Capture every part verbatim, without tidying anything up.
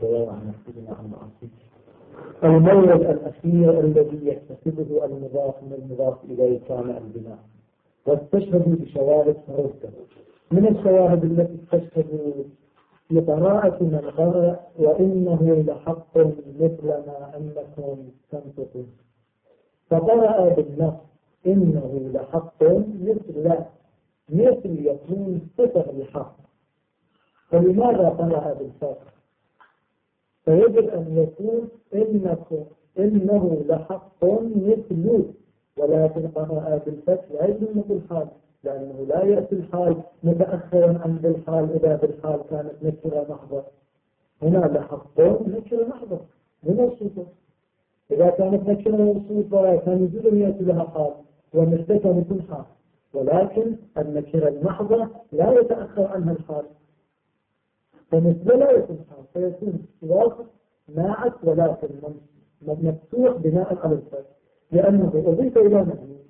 الجواب عن نفسنا عن معصية. المورد الأخير الذي يكتسبه المضاف من المضاف إليه كان البناء، واستشهدوا بشواهد فرده. من الشواهد التي استشهدوا في قراءة من قرأ وإنه لحق مثل ما أنكم تنطقون، فقرأ بالنص إنه لحق مثل مثل يكون صفة لحق، فلماذا قرأ بالفتح؟ فيجب أن يكون إنكم إنه لحق مثل، ولكن قرأ بالفتح لا يجب مثل الحال، لأنه لا يأتي الحال متأخرا عن بالحال إذا بالحال كانت نكرة محضة. هنا لحق نكرة محضة من الصفة، إذا كانت نكرة موصوفة كان يجوز أن يأتي لها حال ومثل كان يكون حال، ولكن النكرة المحضة لا يتأخر عنها الحال، فمثل لا يكون حال، فيكون واقف ناعت ولكن مفتوح بناء على الفتح لأنه أضيف إلى معنى.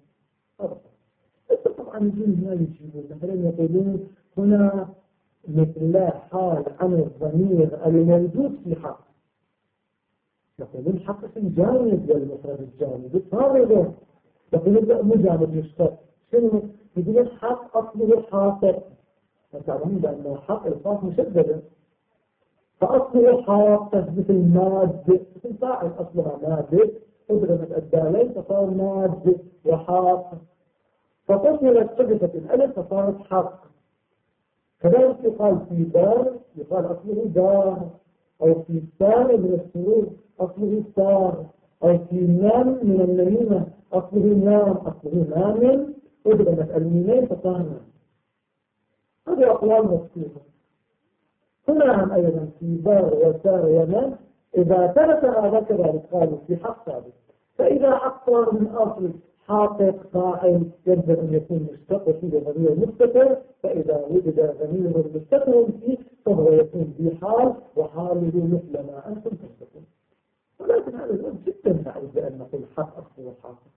طبعا الجن ما يجيبون، مثلا يقولون هنا مثل حال عن الضمير الموجود في حق، يقولون حق اسم جامد والمفرد الجامد فارغ، يقولون مجامد يشتغل شنو؟ يقولون حق أصله حاطر، فتعلمون بأنه حق الفاظ مشددة، فأصله حاطر مثل مادة، مثل فاعل أصلها مادة أضربت الدالين فصار مادة وحاطر، فتصلت حدثت الألف فصارت حق. كذلك يقال في دار يقال أصله دار، أو في سار من السرور أصله سار، أو في نام من النميمة أصله نام، أصله نام أضربت الميمين فصار نام. هذه أقوال مفتوحة. هنا أيضا في دار وسار ونام إذا تركها ذكر قالوا في حق ثابت، فإذا حق صار من أصل حاقق فاعل يجب أن يكون مشتق وفيه ضمير مستتر، فإذا وجد ضمير مستتر فيه فهو يكون بحال وحاله مثل ما أنتم تستطيعون. ولكن هذا الأمر جدا بعيد بأن نقول حق أصله حاقق،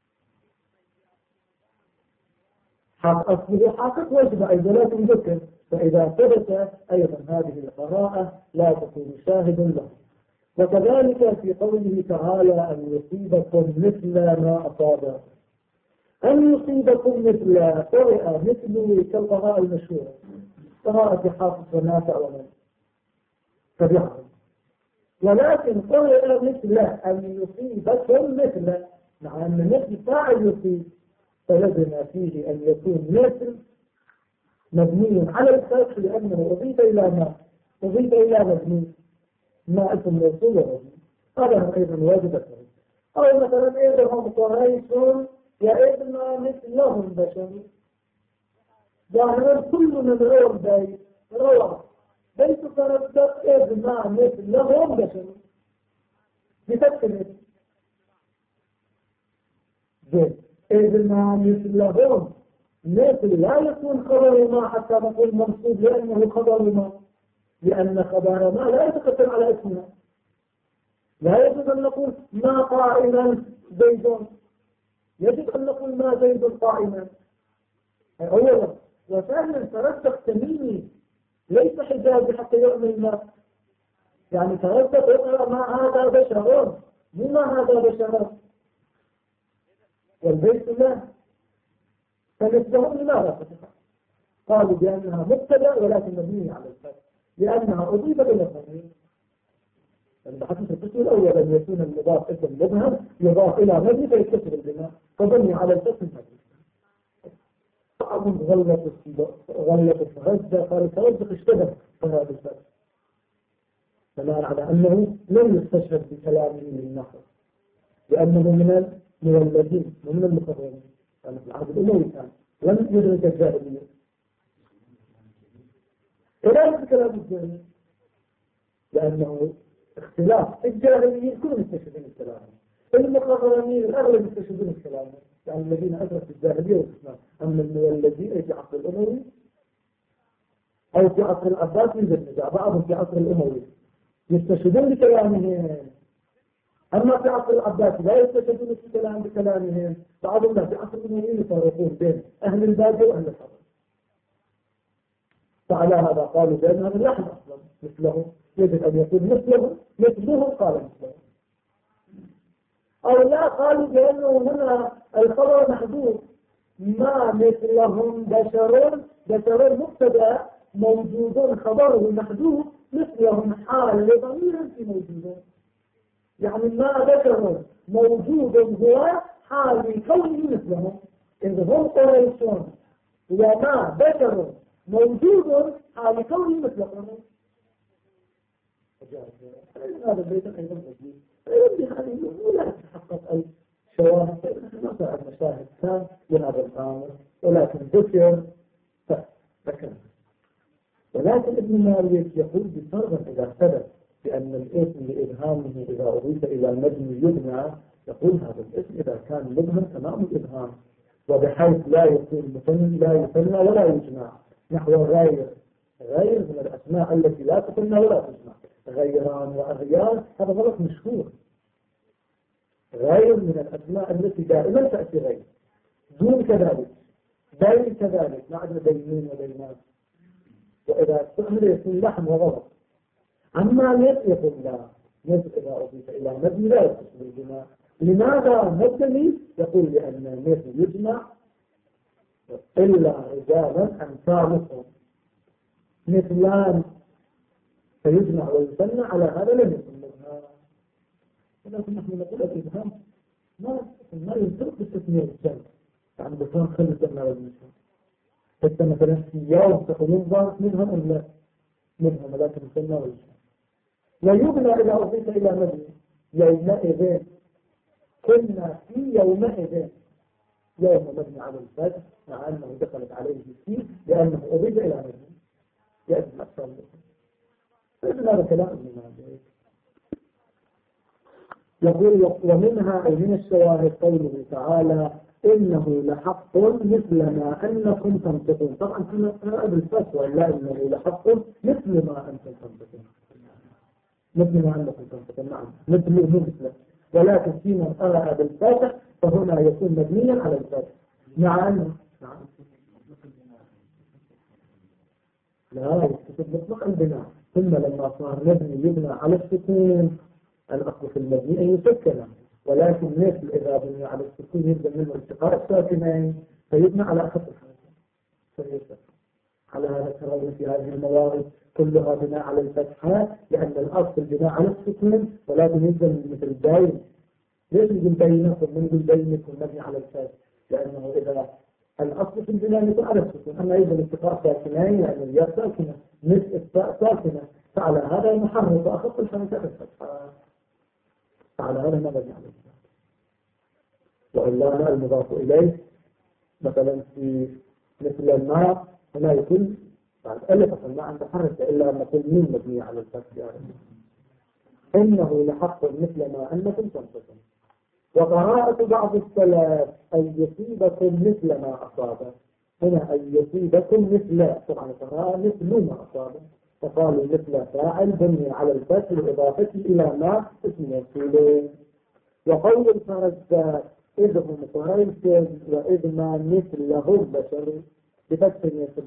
حق أصله حاقق وجب أيضا لكن ذكر، فإذا ثبت أيضا هذه القراءة لا تكون شاهد له. وكذلك في قوله تعالى أن يصيبكم مثل ما أصاب، أن يصيبكم مثل قرئ مثل كالقراءة المشهورة قراءة حافظ ونافع ومن تبعهم، ولكن قرئ مثل أن يصيبكم مثل، مع أن مثل فاعل يصيب فلزم فيه أن يكون مثل مبني على الفتح لأنه أضيف إلى ما أضيف إلى مبني ما اسم موصول ومبني، هذا أيضا واجب الفهم. أو مثلا إذا هم قريشون يا إذن مثلهم بشر، ظاهرا كل من روى بيت روى بيت فردت إذن مثلهم بشر بفتح مثل إذن مثلهم مثل لا يكون خبر ما حتى نقول منصوب لأنه خبر ما، لأن خبر ما لا يتقدم على اسمنا، لا يجب أن نقول ما قائما زيد، يجب أن نقول ما زيد قائما أولا، وثانيا ترسخ تميمي ليس حجابي حتى يؤمن ما، يعني ترسخ يقرأ ما هذا بشر مو ما هذا بشر، والبيت لا فنسبهم لماذا فتح؟ قالوا بأنها مبتدأ ولكن مبنية على الفتح لأنها أضيفت إلى الضمير. الحديث القسم الأول أن يكون المضاف اسم مبهم يضاف إلى مبني فيكتسب البناء فبني على الفتح المبني. بعضهم غلط غلط الترجح فالترجح اشتبه فهذا الفتح بناء على أنه لم يستشهد بكلامه للنحو لأنه من المولدين ومن المقررين، يعني في العهد الأموي كان لم يدرك الجاهلية. كذلك كلام الجاهلية لأنه اختلاف الجاهليين كلهم يستشهدون الكلام، المقررين الأغلب يستشهدون الكلام، يعني الذين أدركوا الجاهلية والإسلام. أما المولدين في عصر الأموي أو في عصر العباس يوجد نزاع، بعضهم في عصر الأموي يستشهدون بكلامهم، أما في عصر العباس لا يستشهدون الكلام بكلامهم، بعضهم لا. في عصر الأموي يفرقون بين أهل البادية وأهل الحضر، فعلى هذا قالوا بأن هذا اللحن أصلا مثله، يجب أن يكون مثله مثله قال مثله، أو لا قالوا بأنه هنا الخبر محذوف، ما مثلهم بشر، بشر مبتدأ موجود خبره محذوف، مثلهم حال لضمير في موجودون، يعني ما بشر موجود هو حال كونه مثلهم، إذ هم قريشون، وما بشر موجود حال كونه مثلهم. هذا البيت أيضا مجيد يعني ولا تتحقق أي شواهد، نصع المشاهد كان لهذا الأمر، ولكن ذكر فذكر. ولكن ابن مالك يقول بفرض إذا ثبت بأن الاسم لإبهامه إذا أضيف إلى المبني يبنى، يقول هذا الاسم إذا كان مبهم تمام الإبهام، وبحيث لا يكون مثنى لا يثنى ولا يجمع، نحو غير، غير من الأسماء التي لا تثنى ولا تجمع، غيران وأغيار، هذا غلط مشهور. غير من الأسماء التي دائما تأتي غير، دون كذلك، بين كذلك، ما عندنا بينين وبينات، وإذا استعمل يكون لحم وغلط. أما مثل يقول لا، مثل إذا أضيف إلى مبني لا يتصل بالجماع. لماذا مبني؟ يقول لأن مثل يجمع إلا رجالا أمثالكم، مثلان فيجمع ويثنى، على هذا لم يكن مبهم. ولكن نحن نقول الإبهام ما ما ينطق بالتثنية الجمع، يعني بفهم خلي الجمع والمثل. حتى مثلا في يوم تقولون ضارب منهم أم لا؟ منهم، ولكن يثنى ويجمع. ويبنى إذا أضيف إلى مبني يومئذ، كنا في يومئذ، يوم مبني على الفتح مع أنه دخلت عليه في لأنه أضيف إلى مبني يأتي أكثر منه. فإذن هذا كلام ابن مالك. يقول ومنها أي من الشواهد قوله تعالى إنه لحق مثل ما أنكم تنطقون. طبعا كنا قبل الفتح وإلا إنه لحق مثل ما أنكم تنطقون، مثل ما أنكم تنطقون، نعم مثل مو مثله، ولكن فيما أرى بالفتح فهنا يكون مبنيا على الفتح مع أنه نعم لا يكتب مطلق البناء، ثم لما صار مبني يبنى على السكون، الأصل في المبني أن يسكن، ولكن مثل إذا بني على السكون يلزم منه التقاء الساكنين فيبنى على أخف الحركة فيسكن. على هذا ترون في هذه الموارد كلها بناء على الفتحة، لأن الأصل البناء على السكون، ولكن يلزم مثل بين، ليش يقول بينكم من يقول بينكم مبني على الفتح؟ لأنه إذا الأصل في البناء يكون على السكون، أما يلزم التقاء ساكنين لأن الياء ساكنة مثل التاء ساكنة، فعلى هذا المحرك وأخف الحركة بالفتحة، فعلى هذا ما بني على الفتح. وإلا المضاف إليه مثلا في مثل الماء هنا يكون بعد ألف ما عنده حركة إلا أن نقول من مبني على الفتح يعني. إنه لحق مثل ما أنكم تنطقون. وقراءة بعض السلف أن يصيبكم مثل ما أصابه، هنا أن يصيبكم مثل، طبعا قراءة مثل ما أصابه، فقالوا مثل فاعل بني على الفتح لإضافته إلى ما اسم يصيله. وقول الفرزدق إذ هم قريش وإذ ما مثلهم بشر بفتح مثل،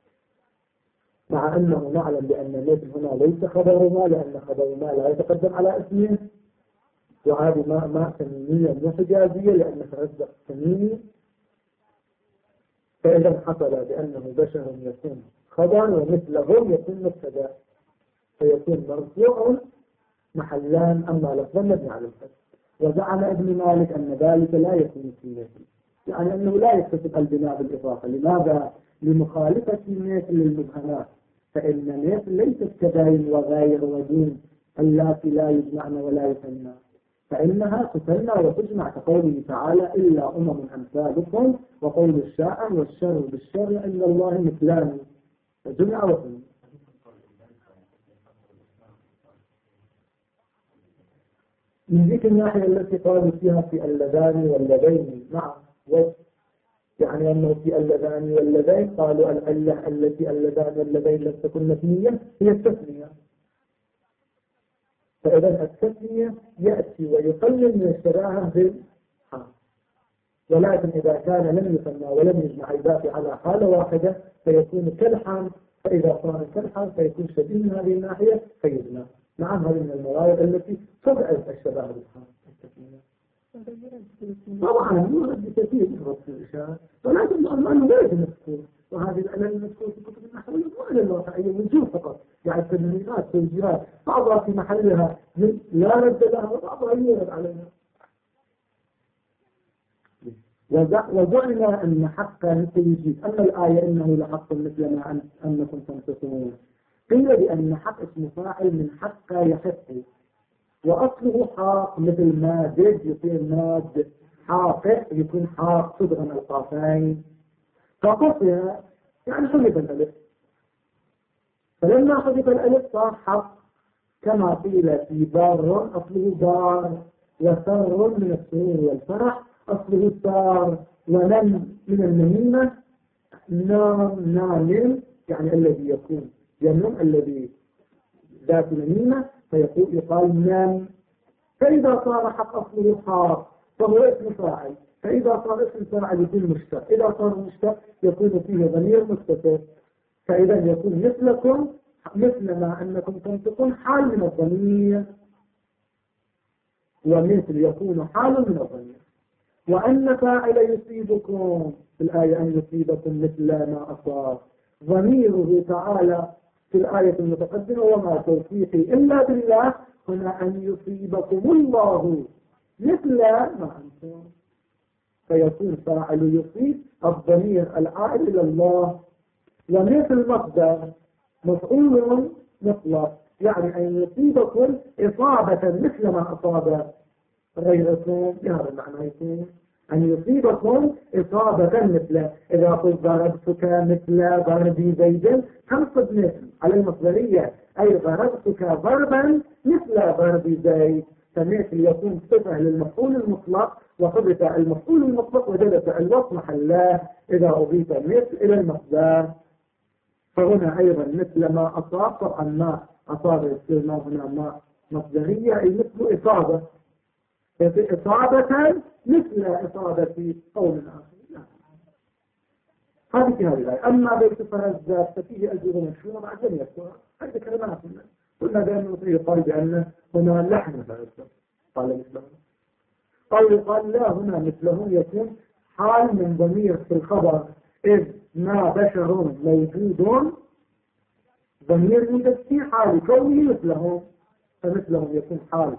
مع أنه نعلم بأن مثل هنا ليس خبر ما، لأن خبر ما لا يتقدم على اسمه، وهذه ما ما تميمية مو حجازية لأن فرزدق تميمي، فإذا حصل بأنه بشر يكون خبر ومثلهم يكون مبتدأ فيكون مرفوع محلان أما لفظا مبني على الفتح. وزعم ابن مالك أن ذلك لا يكون في مثل، يعني أنه لا يكتسب البناء بالإضافة. لماذا؟ لمخالفة مثل للمبهمات، فإن مثل ليست كبين وغير ودين اللاتي لا يجمعن ولا يثنى، فإنها تثنى وتجمع كقوله تعالى إلا أمم أمثالكم، وقول الشاعر والشر بالشر عند الله مثلان، فجمع وثنى. من ذيك الناحية التي قالوا فيها في اللذان واللذين، نعم، يعني أنه في اللذان واللذين قالوا العلة التي اللذان واللذين لم تكن مثنية هي التثنية، فإذا التثنية يأتي ويقلل من الشباهة بالحال، ولكن إذا كان لم يثنى ولم يجمع يباقي على حالة واحدة فيكون كالحال فإذا صار كالحال فيكون شبيه من هذه الناحية فيبنى. نعم هذه من الموارد التي تضعف الشباب بالحال. طبعا يورد بكثير من الإشارة، ولكن أنه لا يجب مذكور، وهذه العلل المذكور في كتب النحو ما الواقعية وجوه فقط، يعني تنميات توجيهات بعضها في محلها لا رد لها وبعضها يورد عليها. وجعل أن حقا مثل يجيب أما الآية إنه لحق مثل ما أنكم تنطقون، قيل بأن حق اسم فاعل من حق يحق، وأصله حاق مثل مادد يصير ماد، حاقق يكون حاق صدغا القافين، فقصها يعني حذف الألف، فلما حذف الألف صار حق، كما قيل في بار أصله بار، وسر من السرور والفرح أصله سار، ونم من النميمة نام نام يعني الذي يكون ينم الذي ذات نميمة فيقول يقال نام. فإذا صار حق أصله حاق فهو اسم فاعل، فإذا صار اسم فاعل يكون مشتق، إذا صار مشتق يكون فيه ضمير متصل، فإذا يكون مثلكم مثل ما أنكم تنطقون حال من الضمير، ومثل يكون حال من الضمير. وأن فاعل يصيبكم في الآية أن يصيبكم مثل ما أصاب، ضميره تعالى في الآية المتقدمة وما توفيقي إلا بالله، هنا أن يصيبكم الله مثل ما أنتم، فيكون فاعل يصيب الضمير العائد إلى الله، ومثل مصدر مفعول مطلق يعني أن يصيبكم إصابة مثل ما أصاب غيركم، بهذا المعنى يكون أن يصيبكم إصابة مثل. إذا قلت ضربتك مثل ضربي زيدا تنصب مثل على المصدرية، أي ضربتك ضربا مثل ضربي زيد، فمثل يكون صفة للمفعول المطلق، وحدث المفعول المطلق وجدت الوصف محله إذا أضيف مثل إلى المصدر. فهنا أيضا مثل ما أصاب، طبعا ما أصاب يصير ما هنا ما مصدرية أي مثل إصابة، إصابة مثل إصابة قوم آخر. هذه في هذه الآية. أما بيت فهزات ففيه أجر مشهور مع جميع هذه كلمات قلنا بأنه يقال بأن هنا لحن فهزات قال مثله، أو يقال لا هنا مثله يكون حال من ضمير في الخبر، إذ ما بشر موجود ضمير يوجد في حال كونه مثلهم، فمثلهم يكون حال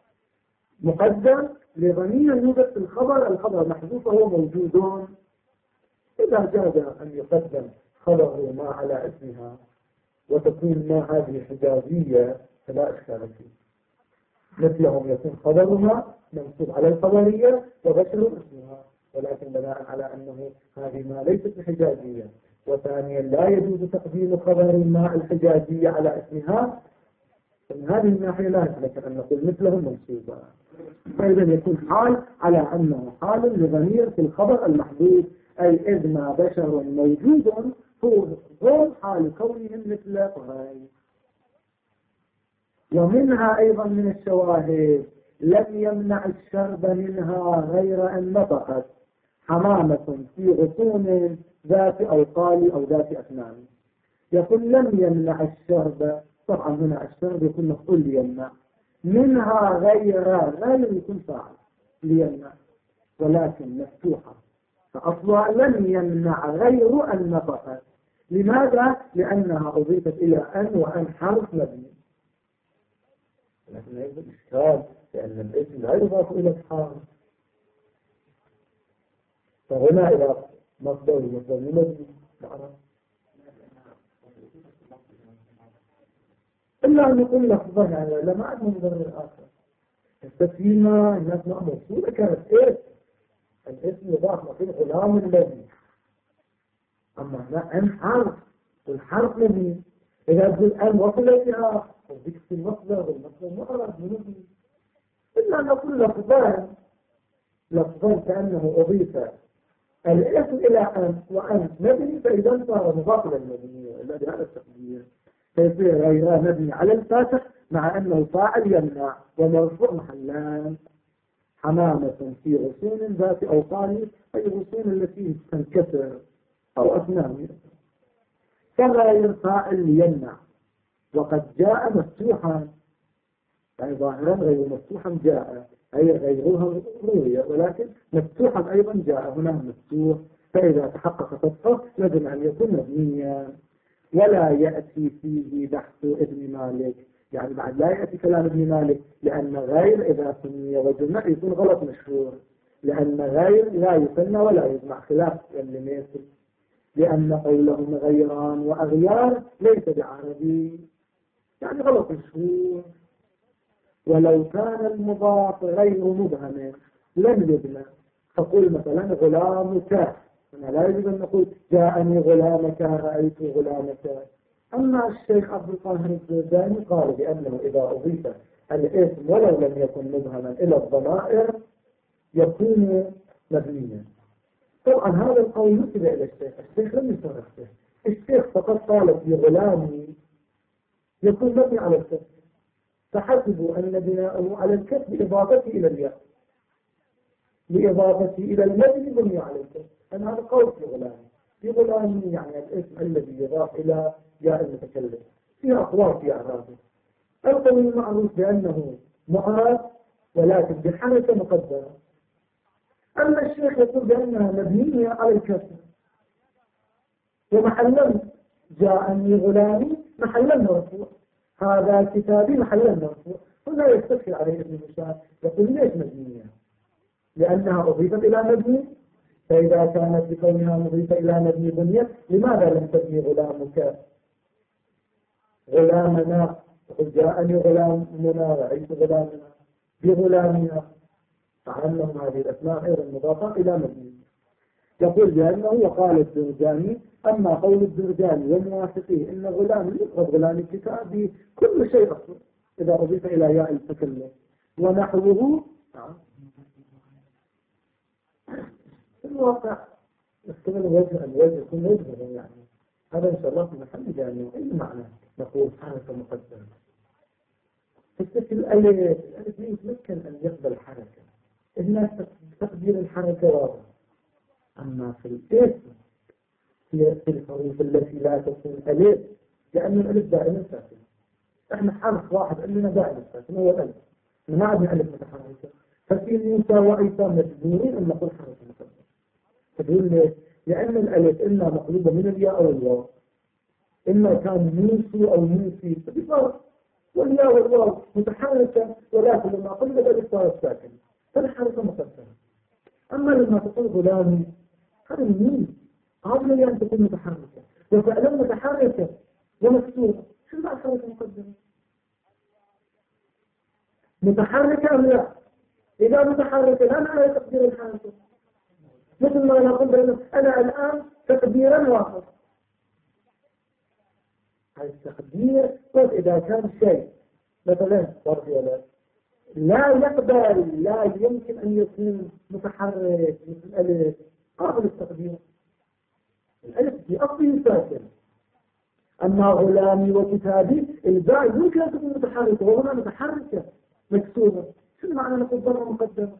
مقدم لضمير يوجد في الخبر، الخبر محذوف وهو موجود. إذا جاز أن يقدم خبره ما على اسمها وتكون ما هذه حجازية فلا إشكال فيه. مثلهم يكون خبرها منصوب على الخبرية وبشر اسمها، ولكن بناء على أنه هذه ما ليست حجازية، وثانيا لا يجوز تقديم خبر ما الحجازية على اسمها، من هذه الناحية لا يمكن أن نقول مثلهم منصوبا، فإذا يكون حال على أنه حال لضمير في الخبر المحدود، أي إذ ما بشر موجود هو غير حال كونهم مثل قريب. ومنها أيضا من الشواهد لم يمنع الشرب منها غير أن نطقت حمامة في غصون ذات أوقال أو ذات أسنان. يقول لم يمنع الشرب، طبعا هنا الشرب يكون مفعول ليمنع، منها غير غير يكون فاعل ليمنع، ولكن مفتوحة فأصلها لم يمنع غير أن نطقت. لماذا؟ لأنها أضيفت إلى أن، وأن حرف مبني، لكن هذا الإشكال لأن الاسم لا يضاف إلى الحرف، فهنا إلى مصدر مصدر مبني نعرف إلا أن يقول لفظها يعني لما عد مصدر آخر. التسليمة الناس موصولة كانت إيه؟ الاسم يضاف مصير غلام الذي، أما هنا أن حرف والحرف مبني، إذا تقول أن وصلت بها وذيك في المصدر والمصدر معرض مبني، إلا أن نقول لفظان لفظان كأنه أضيف الاسم إلى أن وأن مبني، فإذا صار مضاف إلى المبني إلا بهذا التقدير، فيصير غيره مبني على الفاتح مع أنه فاعل يمنع ومرفوع محلان. حمامة في غصون ذات أوطان، أي غصون التي تنكسر أو أسنان. كغير فاعل ليمنع، وقد جاء مفتوحا، يعني ظاهرا غير مفتوحا جاء، أي غيرها روية، ولكن مفتوحا أيضا جاء، هنا مفتوح، فإذا تحقق فتحه لازم أن يكون مبنيا. ولا يأتي فيه بحث ابن مالك، يعني بعد لا يأتي كلام ابن مالك، لأن غير إذا سمي وجمع يكون غلط مشهور، لأن غير لا يسمى ولا يجمع، خلاف اللي مثل، لأن قولهم غيران وأغيار ليس بعربي، يعني غلط مشهور. ولو كان المضاف غير مبهم لم يبنى، فقل مثلا غلامك، أنا لا يجب أن نقول جاءني غلامك رأيت غلامك. أما الشيخ عبد القاهر الجرجاني قال بأنه إذا أضيف الاسم ولو لم يكن مبهما إلى الضمائر يكون مبنيا. طبعا هذا القول نسب إلى الشيخ، الشيخ لم يصرح به، الشيخ فقط قال في غلامي يكون مبني على الكسب، فحسبوا أن بناءه على الكسب إضافته إلى الياء، لإضافته إلى المبني بني على الكسب. أنا هذا قول في غلامي، في غلامي يعني الاسم الذي يضاف إلى ياء المتكلم، فيها أقوال في أعرابه. القول المعروف بأنه معرب ولكن بحركة مقدرة. أما الشيخ يقول بأنها مبنية على الكسر، ومحلا جاءني غلامي محلا مرفوع، هذا كتابي محلا مرفوع، هنا يستدخل عليه ابن هشام يقول ليش مبنية؟ لأنها أضيفت إلى مبني، فإذا كانت بكونها مضيفة إلى مبني بنيت، لماذا لم تبني غلامك غلامنا؟ يقول جاءني غلامنا رأيت غلامنا بغلامنا، فعلمهم هذه الأسماء غير المضافة إلى مبني. يقول بأنه وقال الدرجاني، أما قول الدرجاني وموافقيه إن غلام يقرب غلام الكتاب بكل شيء أصلا إذا أضيف إلى ياء التكلم ونحوه، في الواقع يستمر وجه الوجه يكون وجهه، يعني هذا إن شاء الله في محل جاني. أي معنى نقول حركة مقدمة؟ فكرة الألف، الألف يتمكن أن يقبل حركة، الناس تقدير الحركة واضح. أما في الاسم في الحروف التي لا تكون ألف، لأن الألف دائما ساكن، إحنا حرف واحد قال لنا دائما ساكن هو الألف، ما عندنا ألف متحركة، ففي موسى وعيسى مجبورين أن نقول حركة مقدمة. تقول ليش؟ لأن الألف إما مقلوبة من الياء أو الواو، إما كان موسى أو موسي، فبفرق، والياء والواو متحركة، ولكن لما قلنا الألف صارت ساكنة فالحركة مقدمة. أما لما تقول غلامي هذا الميم قابل أن تكون متحركة، وفعلا متحركة ومكسورة، شو معنى حركة مقدمة؟ متحركة أم لا؟ إذا متحركة لا معنى تقدير الحركة، مثل ما نقول بأنه أنا الآن تقديرا واحد، هذا التقدير بس إذا كان شيء مثلا ضرب ولا لا يقبل، لا يمكن أن يكون متحرك مثل الألف، قابل التقدير، الألف في أصله ساكن. أما غلامي وكتابي الباء يمكن أن تكون متحركة، وهنا متحركة مكسورة، شو معنى نقول ضرب مقدمة؟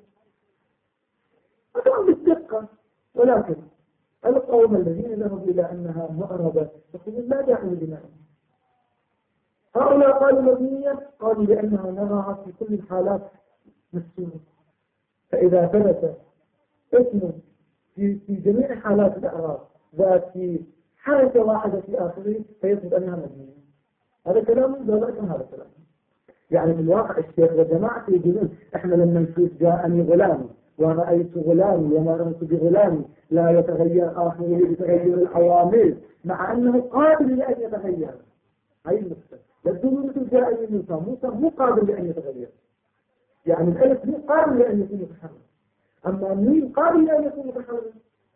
أدعو بالدقة، ولكن القوم الذين ذهبوا إلى أنها معربة يقولون لا داعي لبنائها. هؤلاء قالوا مبنية، قالوا لأنها نراها في كل الحالات مكسورة، فإذا ثبت اسم في في جميع حالات الأعراب ذات في حركة واحدة في آخره فيثبت أنها مبنية. هذا كلام لا لكن هذا كلام، يعني في الواقع الشيخ وجماعة يقولون إحنا لما نشوف جاءني غلامي ورأيت غلامي وما رأيت بغلامي لا يتغير آخره بتغير العوامل، مع أنه قابل لأن يتغير. هاي النقطة. لكن مثل جاءني موسى، موسى مو قابل لأن يتغير، يعني الألف مو قابل لأن يكون متحرك، أما الميم قابل لأن يكون متحرك.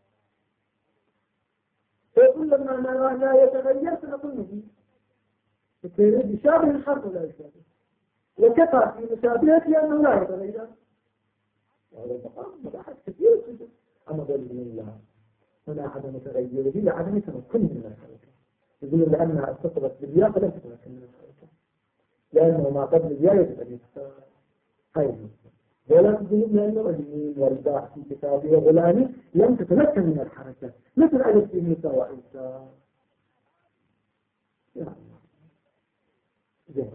فيقول لما نرى لا يتغير فنقول مبني، فيريد يشابه الحرف ولا يشابه، وكفى في مشابهته أنه لا يتغير. وهذا مقام مباحث كثير جدا. أما قال الله هنا عدم تغيره لعدم تمكن من الحركة، يقول لأنها اتصلت بالياء فلم تتمكن من الحركة، لأنه ما قبل الياء يجب أن يتساوى. هاي ولا تقولون لأنه الميم والباء في كتابه وغلامي لم تتمكن من الحركة، مثل ألف في موسى وعيسى. يعني زين.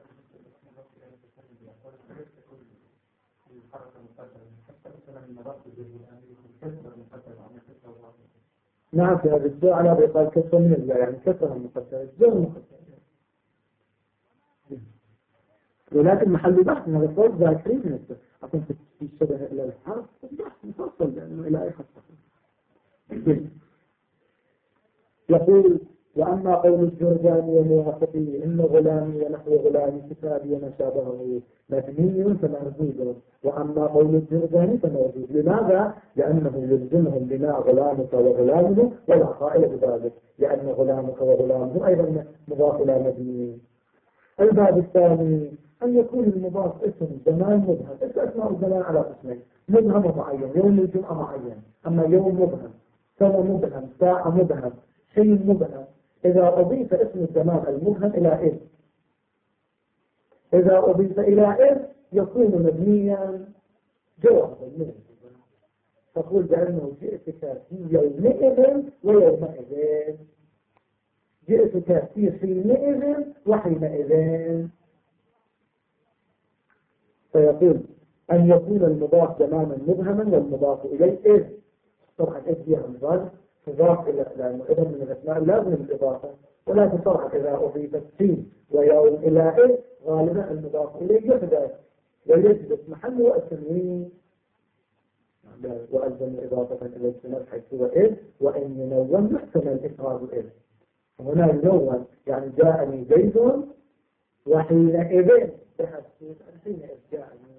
نعم في هذا الجزء على بيقال كسر من الله يعني كسر المقدر الجزء المقدر ولكن محل بحث من هذا الصوت ذاكرين من أكون في الشبه إلى الحرف بحث مفصل لأنه إلى أي خطة. يقول وأما قول الجرجاني وموافقه إن غلامي ونحو غلامي كتابي وما شابهه مبني فمردود وأما قول الجرجاني فمردود. لماذا؟ لأنه يلزمهم بناء غلامك وغلامه ولا قائل بذلك لأن غلامك وغلامه أيضا مضاف إلى مبني. الباب الثاني أن يكون المضاف اسم زمان مبهم. اسماء الزمان على قسمين مبهم ومعين. يوم الجمعة معين أما يوم مبهم سنة مبهم ساعة مبهم حين مبهم. إذا أضيف اسم الزمان المبهم إلى إذ إذا أضيف إلى إذ يكون مبنيا جوابا منه. تقول بأنه جئتك في يومئذ ويومئذ جئتك في حينئذ وحينئذ. فيقول أن يكون المضاف زمانا مبهما والمضاف إليه إذ. طبعا إذ فيها مضاف تضاف إلى لأنه إذا من الأسماء لازم الإضافة ولكن طبعا إذا أضيفت في ويوم إلى إذ غالبا المضاف إليه يحدث ويجلس محله التنوين وألزم إضافة إلى السنة حيث هو إذ وإن ينون محتمل إفراد إذ. هنا ينون يعني جاءني زيد وحينئذ حينئذ جاءني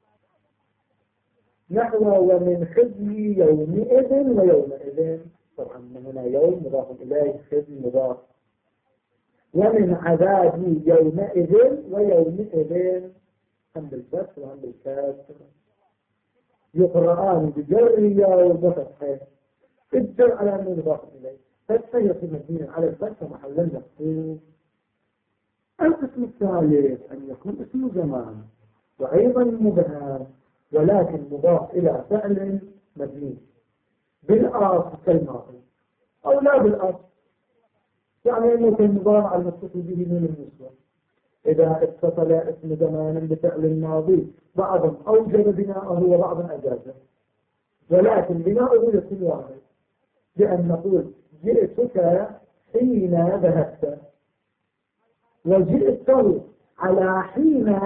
نحو ومن خزي يومئذ ويومئذ. طبعا من هنا يوم مضاف إليه خزي مضاف. ومن عذابي يومئذ ويومئذ هم بالفتح وهم بالكسر يقرآن بجر يوم وفتحه. الجر على أنه مضاف إليه فتحه يصير مبنيا على الفتح محلا مخصوص. القسم الثالث أن يكون اسم زمان وأيضا مبهم ولكن مضاف إلى فعل مبني بالأصل كالماضي أو لا بالأصل يعني أنه كالمضارع المتصل به من النسوة. إذا اتصل اسم زمان بفعل الماضي بعضهم أوجب بناءه وبعضهم أجازه ولكن بناؤه يكون واحد بأن نقول جئتك حين ذهبت وجئته على حين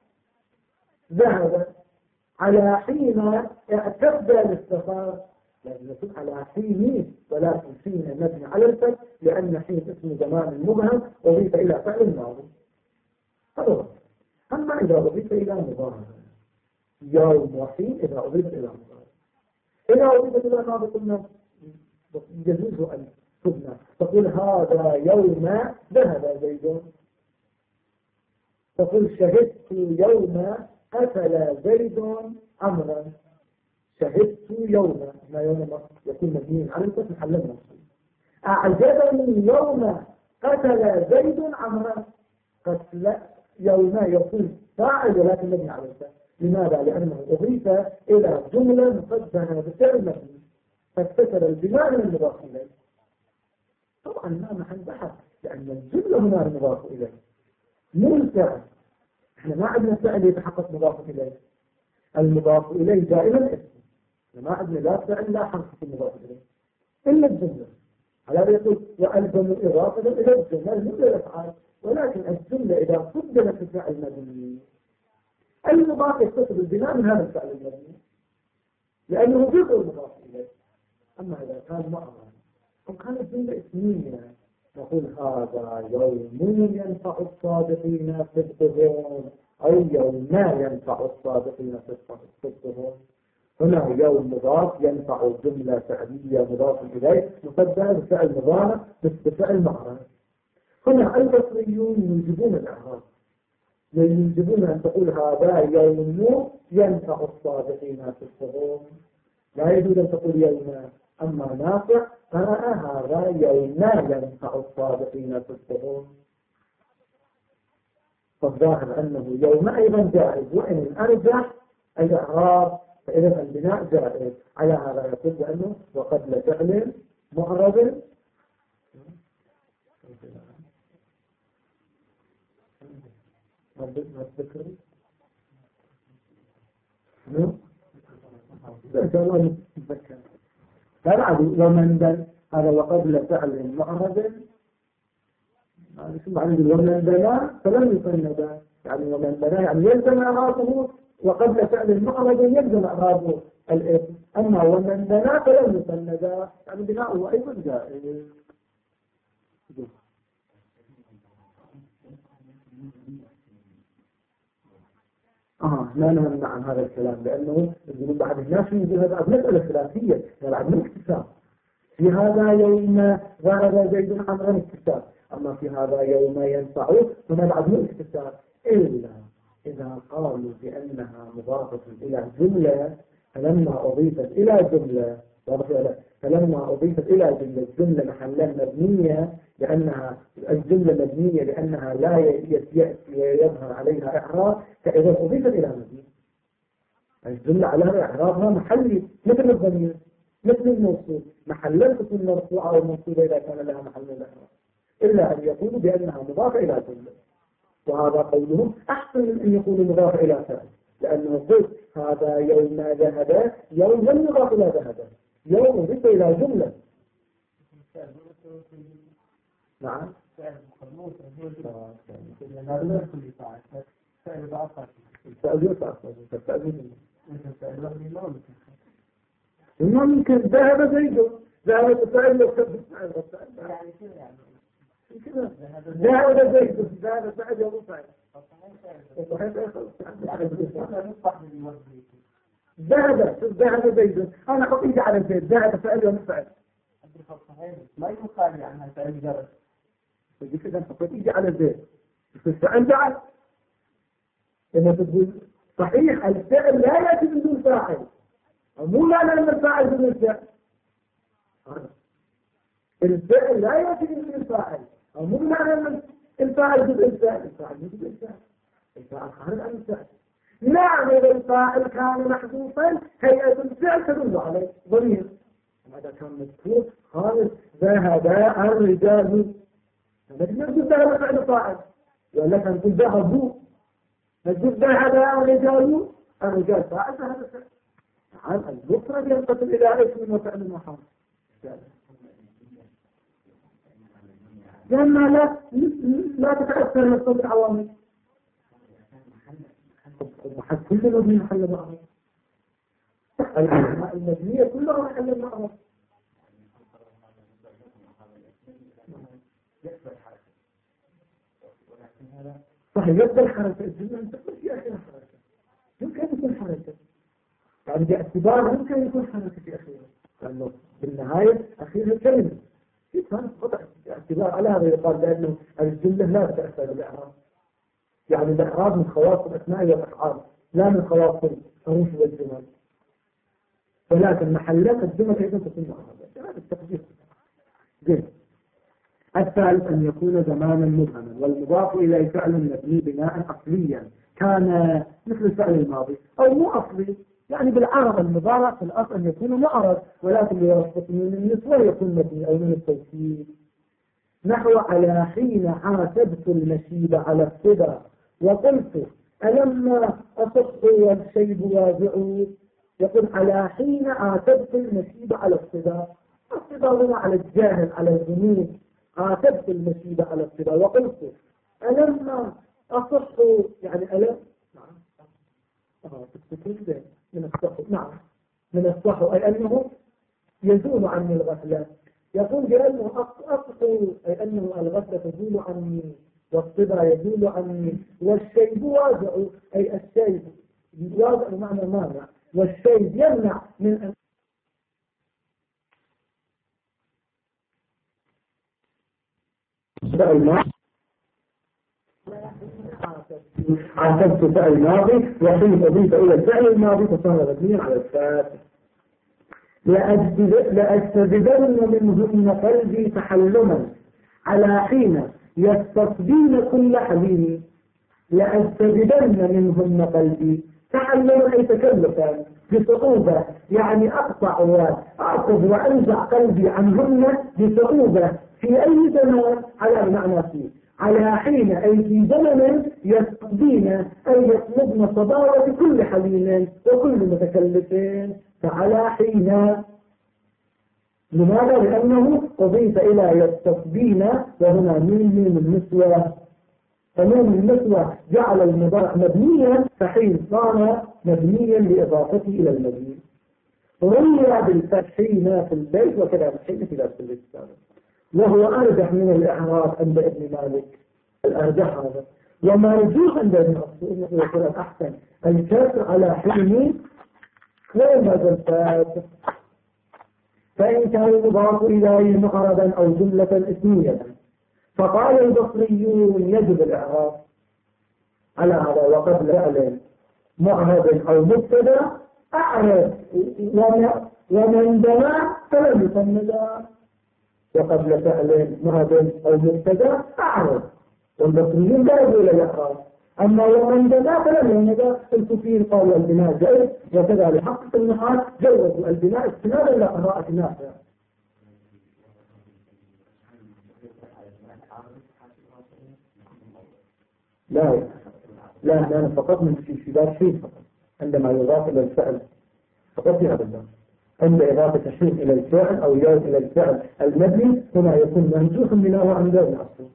ذهب على حين اعتد للسفر لازم يكون على حين ولكن حين مبني على الفتح لأن حين اسم زمان مبهم أضيف إلى فعل الماضي. هذا أما إذا أضيف إلى مضارع يوم وحين إذا أضيف إلى مضارع إذا أضيف إلى ماضي قلنا يجوز أن تبنى تقول هذا يوم ذهب زيد. تقول شهدت يوم قتل زيد عمرا. شهدت يوم ما يوم يكون مبني على الفتح محلا مخصوص. أعجبني يوم قتل زيد عمرا. قتل يوم يكون فاعل ولكن مبني على الفتح. لماذا؟ لأنه أضيف إلى جملة مقدمة بفعل مبني فاكتسب البناء من المضاف إليه. طبعا ما محل بحث لأن الجملة هنا المضاف إليه مو الفعل. احنا ما عندنا فعل يتحقق مضاف إليه. المضاف إليه دائما اسم. ما عندنا لا فعل لا حرف في المضاف إليه إلا الجملة. على يقول وألزم إضافة إلى الجملة الجملة الأفعال ولكن الجملة إذا قدمت الفعل المبني المضاف يتصل بالبناء من هذا الفعل المبني لأنه جزء المضاف إليه. أما إذا كان معرض وكانت الجملة اسمية نقول هذا يوم ينفع الصادقين صدقهم أو يوم ما ينفع الصادقين صدقهم. هنا يوم مضاف ينفع جملة فعلية مضاف إليه مقدمة بفعل مضارع بفعل معرض. هنا البصريون يوجبون الإعراب يوجبون أن تقول هذا يوم ينفع الصادقين صدقهم لا يجوز أن تقول يوم. أما نافع قرأ هذا يوم ينفع الصادقين صدقهم. فالظاهر أنه يوم أيضا جائز وإن أرجح الإعراب فإذا البناء جائز. على هذا يقول بأنه وقد لفعل معرض ما تذكرني نو لا والله تتذكر لا بعد ومن بل هذا وقبل فعل معرض ثم عندي ومن بلا فلم يفند يعني ومن بلا يعني يلزم إعرابه وقبل فعل المعرض يلزم إعرابه الاسم أما ومن بلا فلم يفند يعني بناؤه أيضا جائز. آه لا نمنع عن هذا الكلام لأنه يقولون بعض الناس يقول هذا مسألة خلافية بعد من اكتساب في هذا يوم ضرب زيد عمرا اكتساب أما في هذا يوم ينفع فما بعد من اكتساب إلا إذا قالوا بأنها مضافة إلى جملة فلما أضيفت إلى جملة فلما أضيفت إلى جملة الجملة محلا مبنية لأنها الجملة مبنية لأنها لا يظهر عليها إعراب فإذا أضيفت إلى مبنية الجملة عليها إعرابها محلي مثل الضمير مثل الموصول محلا تكون مرفوعة أو منصوبة إذا كان لها محل الإعراب إلا أن يقولوا بأنها مضافة إلى جملة وهذا قولهم أحسن من أن يقولوا مضافة إلى فعل لأنه قلت هذا يوم ذهب يوم لم يضاف إلى ذهب يوم أضيف إلى جملة. نعم ما ممكن ذهب زيد ذهب تفعل له يعني كذا ذهب زيد ذهب سعد يوم فعل ذهب ذهب زيد أنا أحط إيدي على زيد ذهب فعل يوم فعل ما يقال عنها فعل جرس فدي كذا أحط إيدي على زيد الفعل جعل لما تقول صحيح الفعل لا يأتي بدون فاعل مو لا لأن الفاعل بدون الفعل الفعل لا يأتي بدون الفاعل مو لا لأن الفاعل بدون الفعل الفاعل بدون الفعل الفاعل خارج عن الفعل نعم إذا الفاعل كان محذوفا هيئة الفعل تدل عليه ضمير هذا كان مذكور خالص ذهب الرجال نقول ذهب فعل فاعل ولا كان نقول ذهبوا نقول ذهب الرجال الرجال فاعل هذا فعل عن المفرد ينقسم إلى اسم وفعل وحرف لأنها لا لا تتأثر من صوت العوامل المحل كله مبني محل معرض الأسماء المبنية كلها محل معرض صحيح يبدأ الحركة الجملة أن تقول في آخر حركة يمكن أن يكون حركة يعني باعتبار يمكن يكون حركة في أخيرا لأنه بالنهاية أخيرا الكلمة في كان قطع باعتبار على هذا يقال لأنه الجملة لا تأثر بالإعراب يعني الإعراب من خواص الأسماء والأفعال لا من خواص الحروف والجمل ولكن محلات الجمل أيضا تكون معربة هذا التقدير جيد. الثالث أن يكون زمانا مبهما والمضاف إليه فعل مبني بناء أصليا كان مثل الفعل الماضي أو مو أصلي يعني بالعرب المضارع في الأصل أن يكون معرض ولكن يربط من النسوة يكون مبني أو من التوكيد نحو على حين عاتبت المشيب على الصدى وقلت ألما أصح والشيب واضع يقول على حين عاتبت المشيب على الصدى الصدى هو على الجاهل على الجنود عاتبت المشيب على الصدى وقلت ألما أصح يعني ألم نعم آه تفتكر من الصح نعم من الصح أي أنه يزول عني الغفلة يقول بأنه أصح أي أنه الغفلة تزول عني والصبا يزول عني والشيب واضع أي الشيب واضع بمعنى مانع والشيب يمنع من أن فعل عاتبت فعل ماضي وحين أضيف إلى الفعل الماضي فصار مبنيا على الفاتح لأستجدن منهن قلبي تحلما على حين يستصدين كل حليم لأستجدن منهن قلبي تحلما أي تكلفا بصعوبة يعني أقطع وأعقب وأنزع قلبي عنهن بصعوبة في أي زمان على المعنى فيه على حين أي في زمن يستقضين أي يطلبن صدارة كل حليم وكل متكلف، فعلى حين. لماذا؟ لأنه أضيف إلى يستقضين، وهنا مين من النسوة، فنون النسوة جعل المضارع مبنيا، فحين صار مبنيا لإضافته إلى المبني. روي بالفتحين في البيت وكذا الحين في درس الإسلام، وهو أرجح من الإعراب عند ابن مالك، الأرجح هذا، ومرجوح عند ابن مسعود يقول الأحسن الكسر على حين غير هذا الفات، فإن كان يضاف إليه معربا أو جملة اسمية. فقال البصريون يجب الإعراب على هذا، وقبل فعل معرب أو مبتدا أعرب، ومن دنا فلم يسمى، وقبل فعل معرب أو مبتدا أعرب، والبصريون ذهبوا إلى الإعراب. أما ومن دنا فلم يسمى، الكوفيين قالوا البناء جائز، وكذا لحق النحاة جوزوا البناء استنادا إلى قراءة نافع. لا لا لا فقط من في في باب حين فقط، عندما يضاف إلى الفعل فقط في هذا الباب. عند إضافة حين إلى الفعل أو يوم إلى الفعل المبني هنا يكون منسوخا بناء عن ذلك الأصل.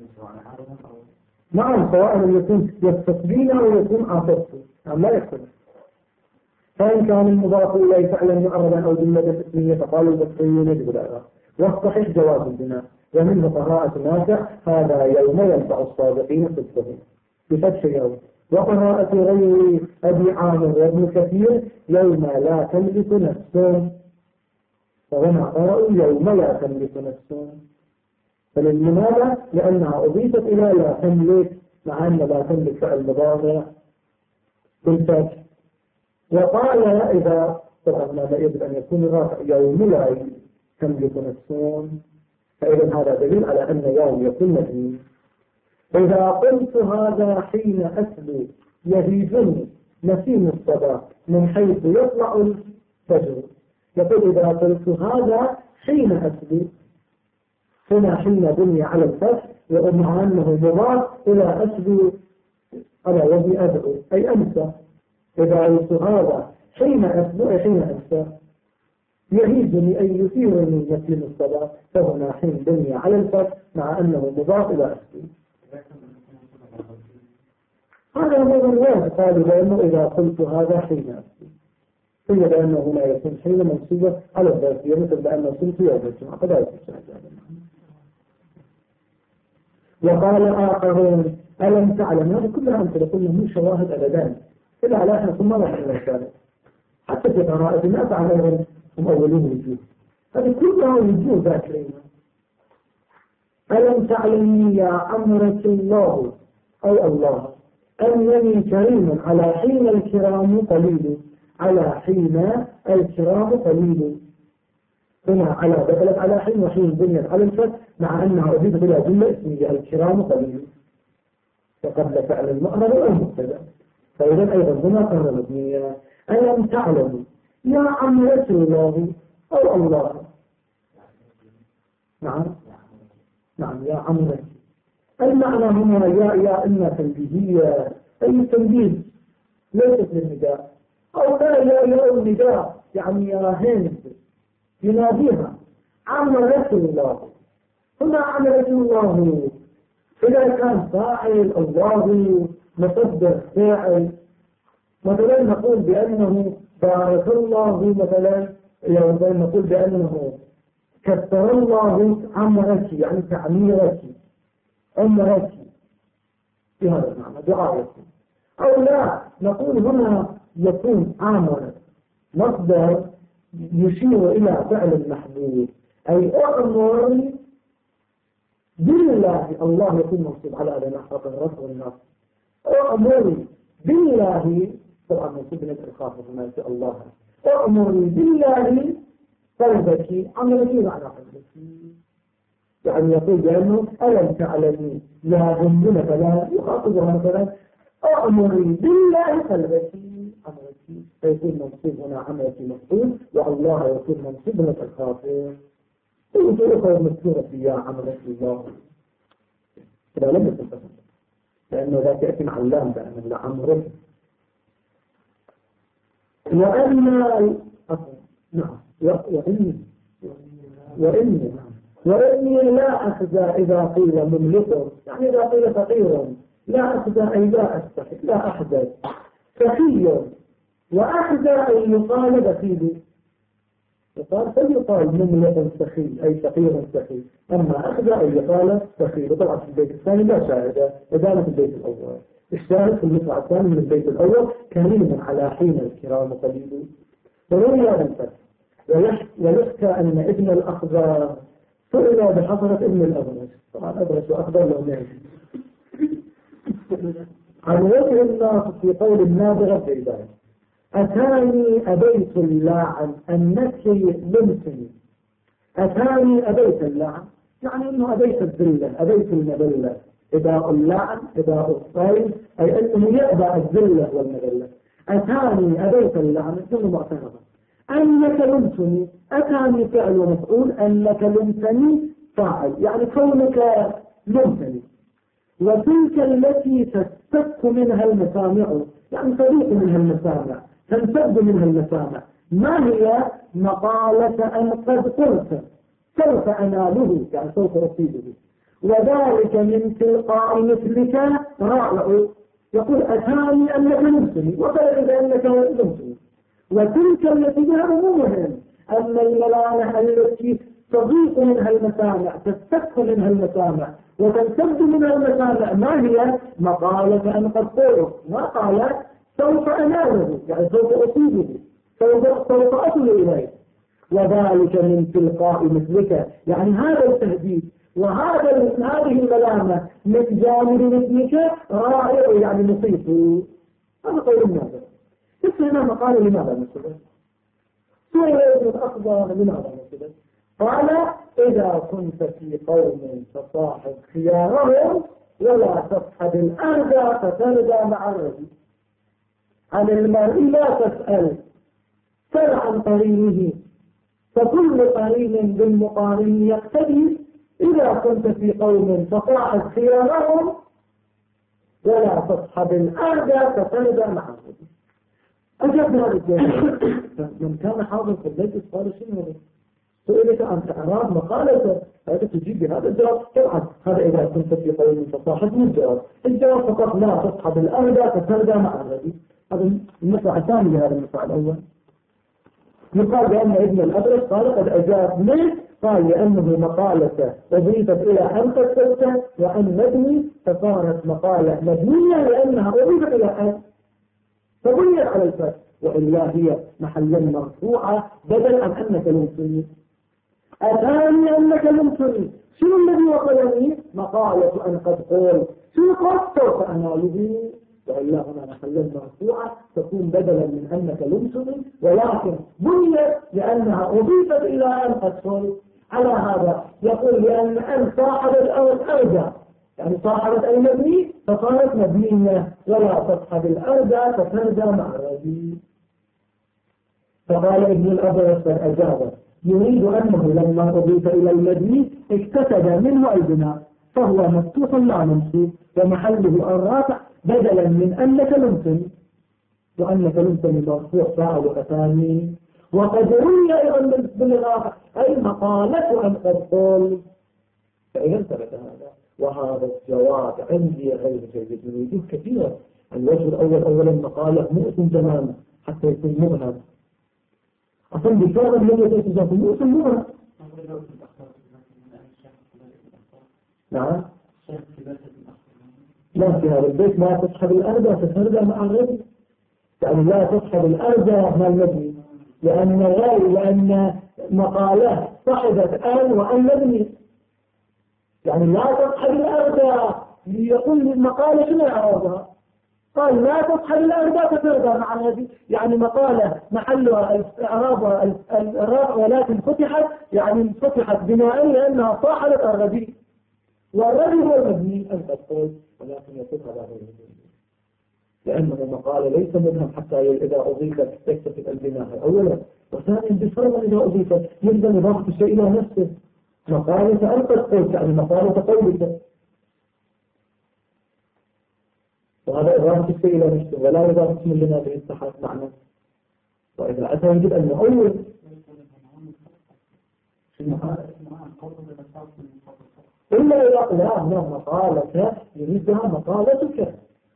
نعم، سواء يكون يستقبين أو يكون عاطفته، نعم لا يختلف. فإن كان المضاف إليه فعلا معربا أو جملة اسمية فقالوا البصريون يجب الإعراب، والصحيح جواز البناء، ومنه قراءة نافع هذا يوم ينفع الصادقين في الصدق بفتح يوم، وقراءة غير أبي عامر وابن كثير يوم لا تملك نفس، فهنا قرأوا يوم لا تملك نفس. فلماذا؟ لأنها أضيفت إلى لا تملك، مع أن لا تملك فعل مضارع بالفتح. وقال إذا طبعا ماذا يجب أن يكون رافع يوم لا تملك نفسون، فإذا هذا دليل على أن يوم يكون مبني. إذا قلت هذا حين أسلو يهيجني نسيم الصباح من حيث يطلع الفجر، يقول إذا قلت هذا حين أسلو، هنا حين بني على الفتح، ومع أنه مضاف إلى أسلو على وزن أدعو أي أنسى. إذا قلت هذا حين أسلو أي حين أنسى يهيجني أي يثيرني نسيم الصباح، فهنا حين بني على الفتح مع أنه مضاف إلى أسلو. هذا هو الرواية، قالوا لأنه إذا قلت هذا حين أسلو، قيل بأنه هنا يكون حين منصوبة على الظرفية، مثل بأنه صلت يوم الجمعة فذلك الشهد. وقال آخرون ألم تعلم، هذه كلها أمثلة قلنا من شواهد أبدان، إلا على أحنا ثم رحمة الله حتى في قراءة الناس عليهم هم أولين وجوه، هذه كلها وجوه ذاكرين. ألم تعلمي يا عمرة الله أو الله أنني كريم على حين الكرام قليل، على حين الكرام قليل، هنا على دخلت على حين وحين بنيت على الفتح مع أنها أضيفت إلى جملة اسمية الكرام قليل، فقبل فعل المؤمن والمبتدا، فإذا أيضا هنا كان مبنيا. ألم تعلم يا عمرة الله أو الله، نعم نعم يا عمرة، المعنى هنا يا يا إما تنبيهية أي تنبيه ليست للنداء، أو لا يا يا النداء يعني يا هند يناديها عمرة الله. هنا عمرة الله إذا كان فاعل الله مصدر فاعل، مثلا نقول بأنه بارك الله، مثلا يعني نقول بأنه كثر الله عمرك يعني تعميرك عمرك بهذا المعنى دعاء. أو لا نقول هنا يكون عامر مصدر يشير إلى فعل المحدود، أي أمر بالله، الله يكون منصوب على هذا نحو الرفع والنصب، أمر بالله طبعا منصوب من الخافض هنا في الله، أمر بالله قلبك عملك معنى قلبك، يعني يقول بأنه ألم تعلمي لا هم مثلا يخاطبها مثلا أمري بالله قلبك عملك، فيكون منصوب هنا عملك مفعول، والله يكون منصوب من الخافض. وجوه مذكورة يا عملك الله. إذا لم يكن تفضل، لأنه ذات يأتي مع اللام بأن اللام رفع. وأن نعم وإني وإني وإني لا أخزى إذا قيل مملك، يعني إذا قيل فقير لا أخزى أي لا أستحي لا أحزن. سخي وأخزى أي يقال بخيل، يقال فليقال مملك سخي أي فقير سخي، أما أخزى أي يقال بخيل. وطبعا في البيت الثاني لا شاهد إدانة البيت الأول، الشاهد في المطلع الثاني من البيت الأول كريم على حين الكرام قليل. وروي الفتح ويحكى أن ابن الأخضر سئل بحضرة ابن الأبرش، طبعا الأبرش وأخضر لونين، عن وجه الناس في قول النابغة في ذلك: أتاني أبيت اللاعن أنك لمسني. أتاني أبيت اللعن يعني أنه أبيت الذلة، أبيت المذلة. إباء اللعن إباء الصيد أي أنه يأبى الذلة والمذلة. أتاني أبيت اللعن ثم معتنظة. أنك لمسني، أتاني فعل ومفعول، أنك لمسني فاعل، يعني كونك لمسني. وتلك التي تستك منها المسامع، يعني طريق منها المسامع، تنسد منها المسامع. ما هي؟ مقالة أن قد قلت سوف أناله، يعني سوف أصيبه. وذلك من تلقاء مثلك رائع، يقول أتاني أنك لمسني وقال أنك لمسني. وتلك التي بها أمورهم، أما الملامح التي تضيق منها المسامع، تستك منها المسامع وتنسد منها المسامع، ما هي؟ مقالة أن قد قلت، ما قال سوف أناله، يعني سوف أصيبه، سوف أصل إليه. وذلك من تلقاء مثلك، يعني هذا التهديد وهذا هذه الملامة من جانب مثلك رائع، يعني مصيب. هذا قول الناظر. بس هنا مقال لماذا مثلا؟ سئل ابن الأخضر لماذا مثلا؟ قال: إذا كنت في قوم فصاحب خيارهم ولا تصحب الأرض فترضى مع الرجل. عن المرء لا تسأل، سل عن قرينه، فكل قرين بالمقارن يقتدي. إذا كنت في قوم فصاحب خيارهم ولا تصحب الأرض فترضى مع الرجل. أجاب هذا الجانب من كان حاضر في البيت قال: شنو هذا؟ سئلت عن إعراب مقالته، هذا تجيب بهذا الجواب. طبعا هذا إذا كنت في قوم فصاحب من الجواب، الجواب فقط لا تصحب الأرض فترضى مع الرجل. هذا المطلع الثاني لهذا المطلع الأول. يقال بأن ابن الأبرش قال قد أجاب منه، قال لأنه مقالة أضيفت إلى أن تكتبت وأن مبني، فصارت مقالة مبنية لأنها أضيفت إلى أن، فبنيت على الفتح، وإلا هي محلا مرفوعة بدل عن أنك لمسني. أتاني أنك لمسني، شنو الذي وصلني؟ مقالة أن قد قول، شنو قلت سوف أناله، وإلا هنا محلا مرفوعة تكون بدلا من أنك لمسني، ولكن بنيت لأنها أضيفت إلى أن قد قول. على هذا يقول لأن أن صاحبت الأرض، يعني صاحبت أي مبني فصارت مبنية، ولا تصحب الأرض فترضى مع الرجل. فقال ابن الأبرش فأجاب: يريد أنه لما أضيف إلى المبني اكتسب منه البناء، فهو مفتوح لا منصوب، ومحله الرافع بدلا من أنك لمسني، وأنك لمسني مرفوع فاعل أتاني. وقد روي أيضا بالرافع أي مقالة أن قد قل، فإذا ثبت هذا. وهذا الجواب عندي غير جيد، يريد كثيرا. الوجه الأول أولا مقالة مؤسم تماما حتى يكون مبهم، أصلا بفعلا لم يكن تجاه مؤسم مبهم. نعم لا، في هذا البيت لا تصحب الأرض فترضى مع الرجل، يعني لا تصحب الأرض مع المبني، لأن غير لأن مقالة صحبت أن وأن مبني، يعني لا تصحب الأرض. يقول المقالة شنو إعرابها؟ قال لا تصحب الأرض فترضى مع الرجل، يعني مقالة محلها إعرابها الرافع ولكن فتحت، يعني فتحت بناء لأنها صاحبت الرجل، والرجل هو المبني أن تقول، ولكن يصف على الرجل لأنه مقالة ليس مبهم حتى إذا أضيفت تكتفي البناء أولا، وثانيا بفرضا إذا أضيفت يلزم إضافة الشيء إلى نفسه. مقالة أن قد قلت، يعني مقالة قولك. وهذا إضافة الشيء إلى نفسه ولا إضافة اسم لنا به اتحاد معنى. وإذا أتى يجب أن نؤول إلا إذا لا لا مقالة يريدها مقالتك.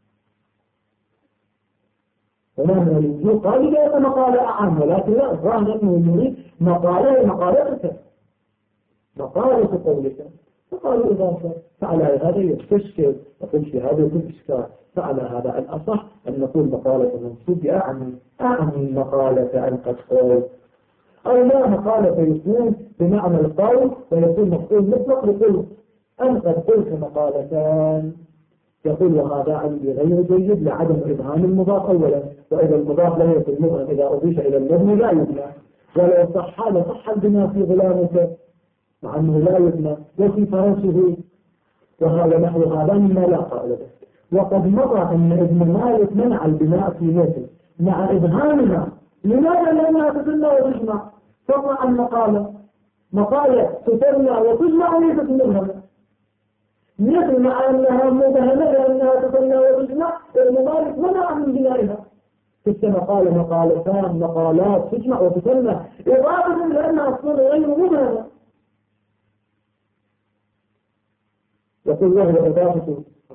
وما من الوجود قال لك مقالة أعم، ولكن لا ظاهر أنه يريد مقالة مقالتك مقالة قولك. فقالوا إذا فعلى هذا يستشكل يقول في هذا يكون إشكال. فعلى هذا الأصح أن نقول مقالة منصوب أعني أعني مقالة عن قد قول، أو لا مقالة يكون بمعنى القول ويكون مفعول مطلق يقول أن قد قلت مقالتان. يقول وهذا عندي غير جيد لعدم إبهام المضاف أولا، وإذا المضاف لا يكون مبهم إذا أضيف إلى المبني لا يبنى، ولو صح لصح البناء في غلامك مع أنه لا يبنى وفي فرسه، وهذا نحو هذا مما لا قائل به. وقد مضى أن ابن مالك منع البناء في مثل مع إبهامها. لماذا؟ لأنها تثنى وتجمع. ثم المقالة مقالة تثنى وتجمع وليست مبهمة، مثل مع أنها مبهمة لأنها تثنى وتجمع. ابن مالك منع من بنائها. تلك مقالة مقالتان مقالات تجمع وتثنى إضافة لأنها أصلا غير مبهمة. يقول له إضافة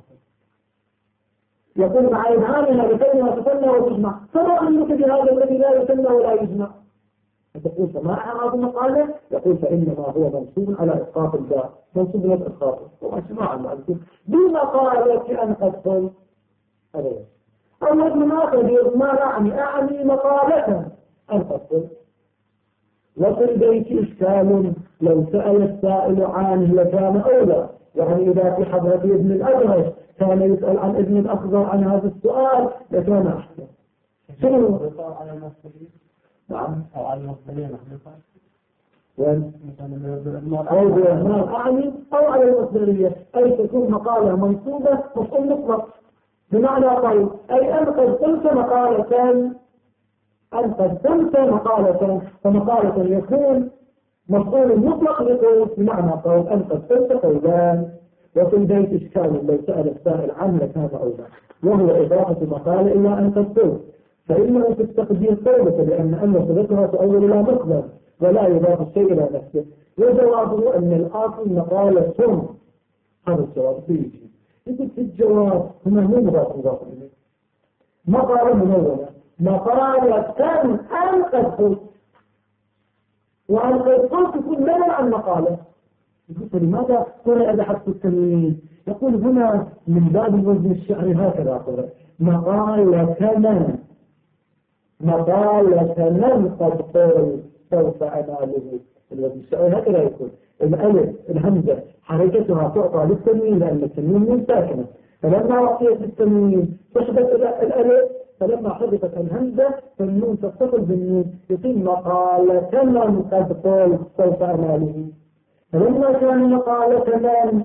يقول مع إبهامها لكلمة تثنى وتجمع. فما أملك بهذا الذي لا يثنى ولا يجمع؟ فتقول فما أعرض المقالة؟ يقول فإنما هو منصوب على إسقاط الباء، منصوب على إسقاطه وما سمع المؤلف بمقالة أن قد قل هذا. أو ابن ما ما أعني أعني مقالة أن قد قل. وفي البيت إشكال لو سأل السائل عنه لكان أولى. يعني إذا في حضرة ابن الأدرج كان يسأل عن ابن الأخضر عن هذا السؤال لكان أحسن. شنو؟ نعم. أو على المصدرية محدثة. وين؟ أو بالمال أعني أو على المصدرية، أي تكون مقالة منصوبة مفعول مطلق بمعنى قول، أي أن قد قلت مقالة أن قد قلت مقالة، فمقالة يكون مفعول مطلق لقول بمعنى قول أن قد قلت قولان. وفي البيت إشكال لو سأل السائل عنه لكان أولى، وهو إضافة مقالة إلى أن قد قلت، فإنه في التقدير قولك لأن أن صدقها تؤول إلى مقدر ولا يضاف الشيء إلى نفسه. وجوابه أن الآخر مقالة ثم هذا الجواب فيه. يقول في الجواب هنا مو مضاف مضاف إليه، مقالة منونة مقالة كان أن قد قلت، وأن قد قلت يكون مدى عن مقالة. يقول لماذا قرأ بحث التنوين؟ يقول هنا من باب الوزن الشعري هكذا قرأ مقالة كمن مقالة كمن قد قل سوف أناله. الوزن الشعري هكذا يقول الألف الهمزة حركتها تعطى للتنوين لأن التنوين من ساكنة، فلما وقيت التنوين تحدث الألف، فلما حدثت الهمزة فالنون تتصل بالنون يتم مقالة كمن قد قل سوف أناله. فلما كان مقالة كمن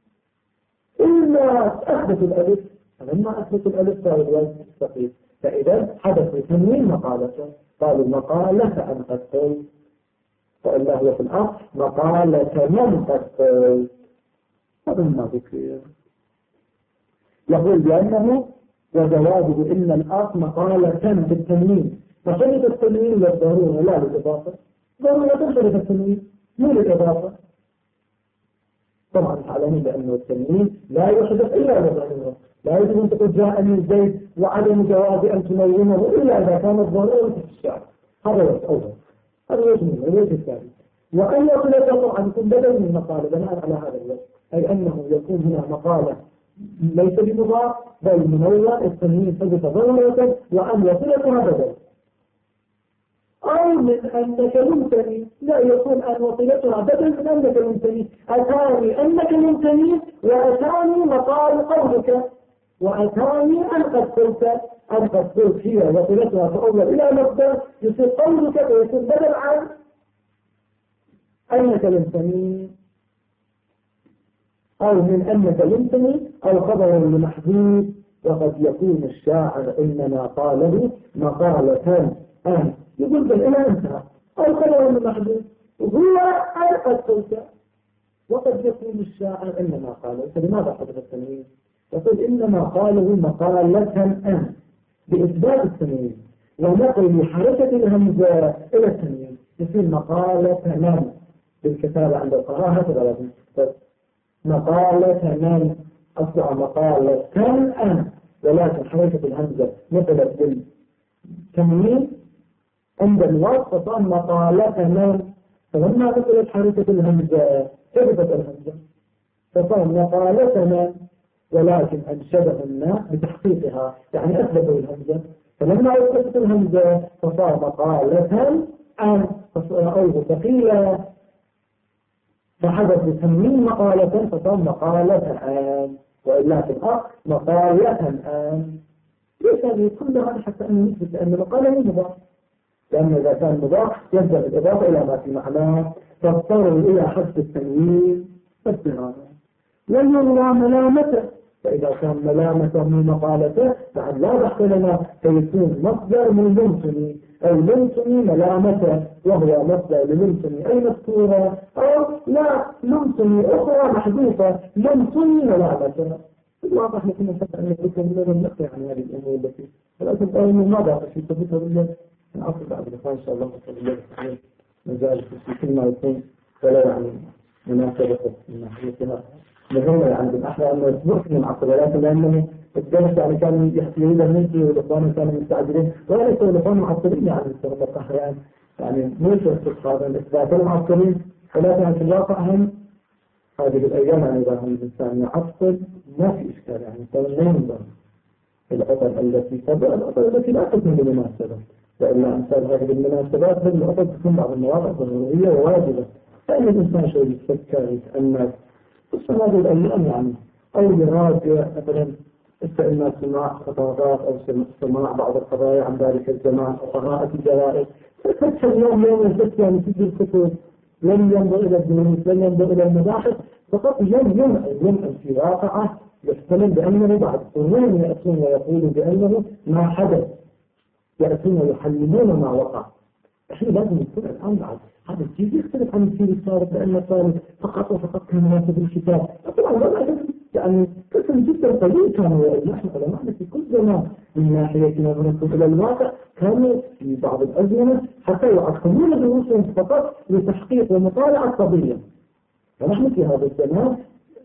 إلا أحدث الألف، فلما أحدث الألف صار الوزن مستقيم، فإذا حدث تنوين مقالة قالوا مقالة أن قد قل، فإلا هو في الأصل مقالة من قد قل. هذا ما ذكر. يقول بأنه وجوابه إن الأصل مقالة بالتنوين، فحدث التنوين للضرورة لا للإضافة. ضرورة تحدث التنوين مو للإضافة. طبعا تعلمون بأنه التنوين لا يحدث إلا للضرورة، لا يجب أن تقول جاءني زيد وعدم جواز أن تنومه إلا إذا كانت ضرورة في الشعر. هذا وجه أول، هذا وجه من الوجه الثاني. وأن يقول طبعا يكون بدل من مقالة بناء على هذا الوجه، أي أنه يكون هنا مقالة ليس بمضاف بل منون التنوين حدث ضرورة وأن يصلتها بدل. أو من أنك ممتني، لا يكون أن وصلتها بدل من أنك ممتني. أتاني أنك ممتني وأتاني مقال قولك، وأتاني أن قد قلت أن قد قلت هي وصلتها فأول إلى مصدر يصير قولك ويكون بدل عن أنك ممتني. أو من أنك ممتني أو خبر لمحذوف، وقد يكون الشاعر إنما قاله مقالة أن يقول بل إلى انتهى أو خبر لمحذوف هو أن قد قلت، وقد يكون الشاعر إنما قاله. فلماذا حدث التنوين؟ يقول إنما قاله مقالة أن بإثبات التنوين، ونقل بحركة الهمزة إلى التنوين يصير مقالة من بالكتابة عند القراءة هكذا لازم مقالة من أصبح مقالة أن، ولكن حركة الهمزة نقلت بالتنوين عند الوصف فصار مقالة من، فلما نقلت حركة الهمزة ثبتت الهمزة فصار مقالة من، ولكن أنشده الناس بتحقيقها يعني أثبتوا الهمزة، فلما أثبتت الهمزة فصار مقالة أن أو ثقيلة فحدث بتنوين مقالة فصار مقالة أن، وإلا في الأصل مقالة أن. ليس هذه كلها حتى أن نثبت أن المقالة مو مضاف، لأن إذا كان مضاف يلزم الإضافة إلى ما في معناه فاضطروا إلى حذف التنوين فالبناء. ويروى ملامته، فإذا كان ملامته من مقالته بعد لا بحث لنا فيكون مصدر من لمسني أو لمسني ملامته، وهو مصدر للمسني أي مذكورة، أو لا لمسني أخرى محذوفة لمسني ملامته. الواضح نحن نحب أن يكون لنا النقل عن هذه الأمور التي ولكن أول ما ضعف في ثبتها بالله نعطي بعد الإخوان إن شاء الله وصلى الله نزال في كل ما يكون فلا يعني مناسبة من ناحيتها مهمة يعني بالأحرى أنه يصبح من عقل، ولكن لأنه الدرس يعني كان يحتوي له نجي والإخوان كانوا مستعجلين وليس الإخوان معطلين يعني السرطة يعني يعني مو شرط هذا الإثبات المعطلين، ولكن في الواقع هم هذه الأيام يعني إذا هم الإنسان يعطل ما في إشكال يعني فلا ينظر العطل التي تبع العطل التي لا تكون بمناسبة، لأن أمثال هذه المناسبات هذه العطل تكون بعض المواقع ضرورية وواجبة، فإن الإنسان شوي يتفكر يتأمل خصوصا هذه الأيام يعني أو يراجع مثلا استئناس سماع خطابات أو سماع بعض القضايا عن ذلك الزمان أو قراءة الجرائد، فتذكر اليوم يوم الجد يعني تجي الكتب لم ينظر إلى الدروس لم ينظر إلى المباحث، فقط يوم يوم يوم في واقعه يحتمل بأنه بعد قرون يأتون ويقولوا بأنه ما حدث، يأتون ويحللون ما وقع. احنا لازم نكون الآن بعد هذا الشيء يختلف عن الشيء السابق، لأن السابق فقط وفقط كان يناسب الكتاب، طبعا والله يعني قسم جدا قليل كانوا نحن علماء في كل زمان من ناحية نظرتهم إلى الواقع كانوا في بعض الأزمنة حتى يعقمون دروسهم فقط لتحقيق ومطالعة قضية، ونحن في هذا الزمان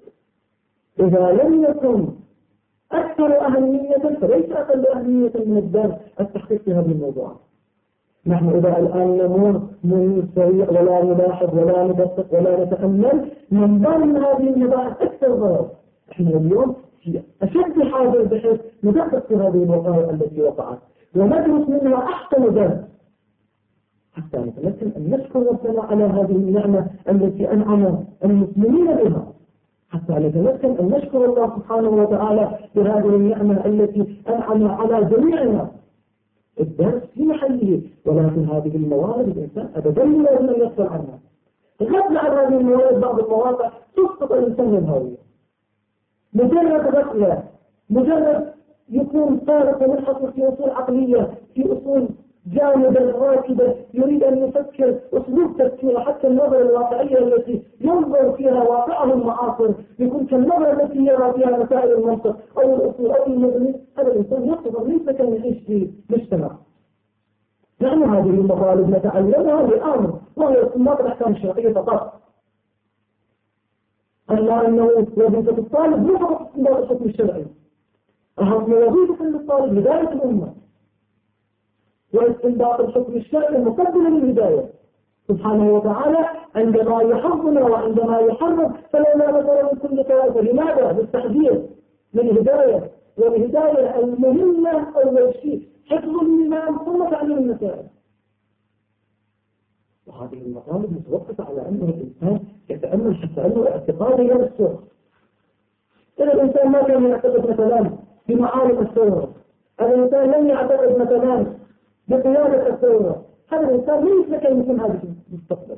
إذا لم يكن أكثر أهمية فليس أقل أهمية من الدرس التحقيق في هذه الموضوعات. نحن إذا الآن نمر من سريع ولا نلاحظ ولا ندقق ولا نتأمل من ضمن هذه المباحث أكثر ضرر. إحنا اليوم في أشد حاجة بحيث ندقق في هذه الوقائع التي وقعت وندرس منها أحسن درس حتى نتمكن أن نشكر ربنا على هذه النعمة التي أنعم المسلمين بها، حتى نتمكن أن نشكر الله سبحانه وتعالى بهذه النعمة التي أنعم على جميعنا. الدرس في محله، ولكن هذه الموارد الإنسان أبدا لا يغفل عنها. غفل عن هذه الموارد بعض المواقع تسقط الإنسان الهوية. مجرد غفلة، مجرد يكون طارق ومنحصر في أصول عقلية، في أصول جانبا راكبة يريد أن يفكر أسلوب تفكير حتى النظرة الواقعية التي ينظر فيها واقعه المعاصر يكون كالنظرة التي يرى فيها مسائل المنطق أو الأصول أو المبني. هذا الإنسان يقصد ليس كان يعيش في مجتمع. نحن هذه المطالب نتعلمها لأمر وهي استنباط الأحكام الشرعية فقط، أما أنه وظيفة الطالب مو فقط استنباط الحكم الشرعي، أهم وظيفة للطالب هداية الأمة واستنباط الحكم الشرعي مقدما للهداية سبحانه وتعالى. عندما يحظنا وعندما يحرم فلا نظر من كل طائفة. لماذا؟ بالتحذير للهداية، والهداية المهمة أول شيء حفظ الإيمان ثم تعليم المسائل. وهذه المطالب متوقفة على أنه الإنسان يتأمل حتى أنه اعتقاده لا بالسوء. إذا الإنسان ما كان يعتقد مثلا بمعارف الثورة، هذا الإنسان لم يعتقد مثلا بقيادة الثورة، هذا الإنسان ليس لك أن يكون هذا المستقبل.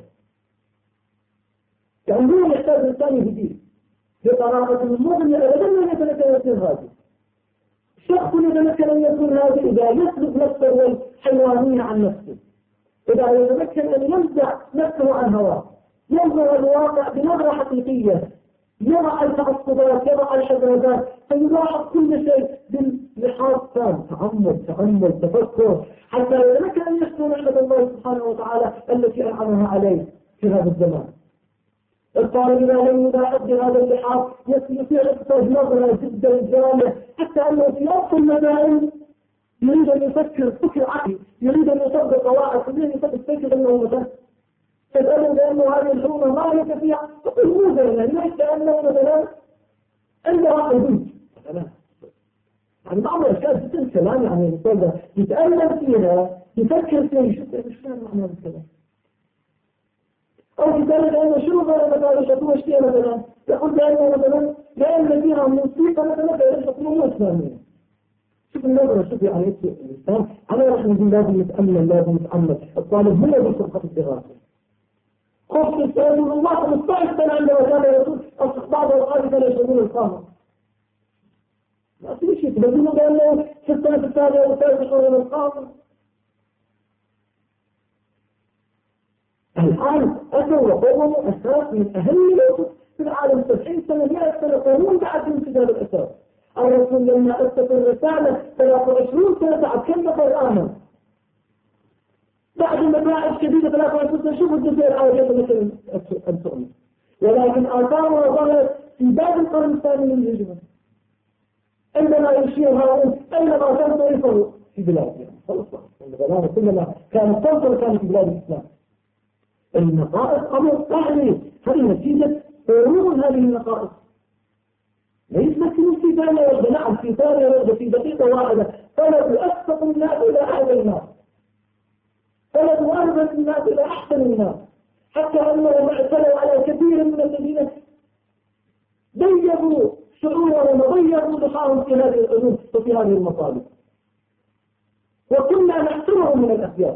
يعني هو يحتاج الإنسان يهديه بطريقة المغنية أبدا أن يتمكن أن يكون هذا. شخص يتمكن أن يكون هذا إذا يسلب نفسه والحيوانية عن نفسه، إذا يتمكن أن ينزع نفسه عن هواه، ينظر الواقع بنظرة حقيقية، يرى التعصبات، يرى الحسابات، فيلاحظ كل شيء باللحاظ تام، تأمل تأمل تفكر، حتى يتمكن أن يشكر نعمة الله سبحانه وتعالى التي أنعمها عليه في هذا الزمان. الطالب إذا لم يلاحظ بهذا اللحاظ يصير يحتاج نظرة جدا جامعة، حتى أنه في وقت المدائن يريد أن يفكر فكر عقلي، يريد أن يطبق قواعد، يريد أن يفكر أنه مثلا تسأله بأنه هذه الحكومة ما هي فيها، تقول مو مثلا ليس أنه مثلا عنده حدود مثلا. يعني بعض الأشياء جدا كلام يعني الإنسان يتأمل فيها، يفكر فيها، يشوف إيش كان معنى الكلام. أو يتأمل أنه شنو مثلا الحكومة اشتيها مثلا، يقول بأنه مثلا لأن فيها موسيقى مثلا فالحكومة مو إسلامية. شوف النظرة، شوف يعني الإنسان. أنا راح نقول لازم نتأمل، لازم نتأمل. الطالب هو بصفقة الدراسة. خوف السؤال من الله خمسة عشر سنة عندما كان يقول بعض الأوقات كانوا يشربون الخمر. ما في شيء تبدونه قال له في السنة الثانية والثالثة يشربون الخمر. الآن أتوا وقوموا أساس من أهم الأسس في العالم. سبعين سنة مئة سنة قانون بعد انسجام الأساس. الرسول لما أسس الرسالة ثلاثة وعشرين سنة بعد كم نفر آمن. بعد المتاعب شديدة ثلاثة وعشرين سنة شوفوا الجزء العالية مثل أن تؤمن. ولكن آثارها ظهرت في بعد القرن الثاني من الهجرة عندما يشير هؤلاء أينما كان طريقه في بلادهم. خلص كلما كانت تنصر كانت في بلاد الإسلام. النقائص أمر قهري، هذه نتيجة قرون هذه النقائص. ليس مثل في ثانية وردة، نعم في ثانية وردة في دقيقة واحدة فلدوا أسفق الناس إلى أعلى الناس، فلدوا أربى الناس إلى أحسن الناس، حتى أنهم اعتلوا على كثير من الذين ضيقوا شعورهم وضيقوا ضحاهم في هذه العلوم وفي هذه المطالب، وكنا نحسنهم من الأخيار.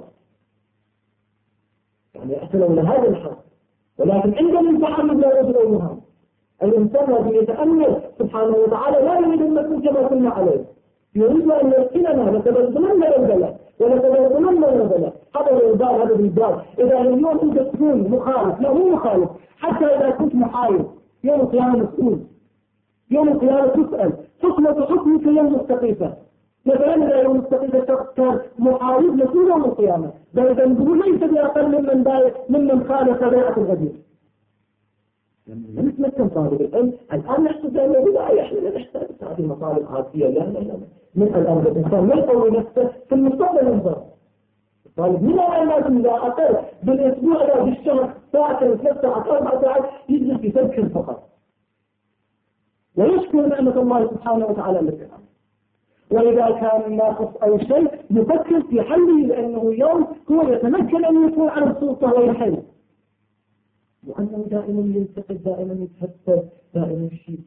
يعني اعتلوا لهذا الحد، ولكن عند الامتحان لا يجرؤ مهام. الإنسان الذي يتأمل سبحانه وتعالى لا يريد أن نكون كما كنا عليه، يريد أن يسكننا لتبذلن البلاء ولتبذلن البلاء. هذا هو الإبدال، هذا الإبدال. إذا اليوم أنت تكون مخالف، لا مو مخالف، حتى إذا كنت محايد يوم القيامة مسؤول، يوم القيامة تسأل حكمة حكمك يوم مستقيفة. مثلا إذا يوم مستقيفة شخص كان محايد مسؤول يوم القيامة، بل إذا نقول ليس بأقل ممن ممن خالف بيعة الغدير. لم يتمكن طالب العلم الآن نحسب أنه لا يحمل نحتاج هذه المطالب عادية. لا لا لا من الآن الإنسان يقوي نفسه في المستقبل ينظر. طالب من الآن إذا أقل بالأسبوع أو بالشهر ساعة ثلاث ساعات أربع ساعات يجلس يفكر فقط ويشكر نعمة الله سبحانه وتعالى لك. وإذا كان ناقص أو شيء يفكر في حله، لأنه يوم هو يتمكن أن يكون على السلطة ويحل، وأنه دائما يلتقط، دائما يتهتف، دائما يشيب.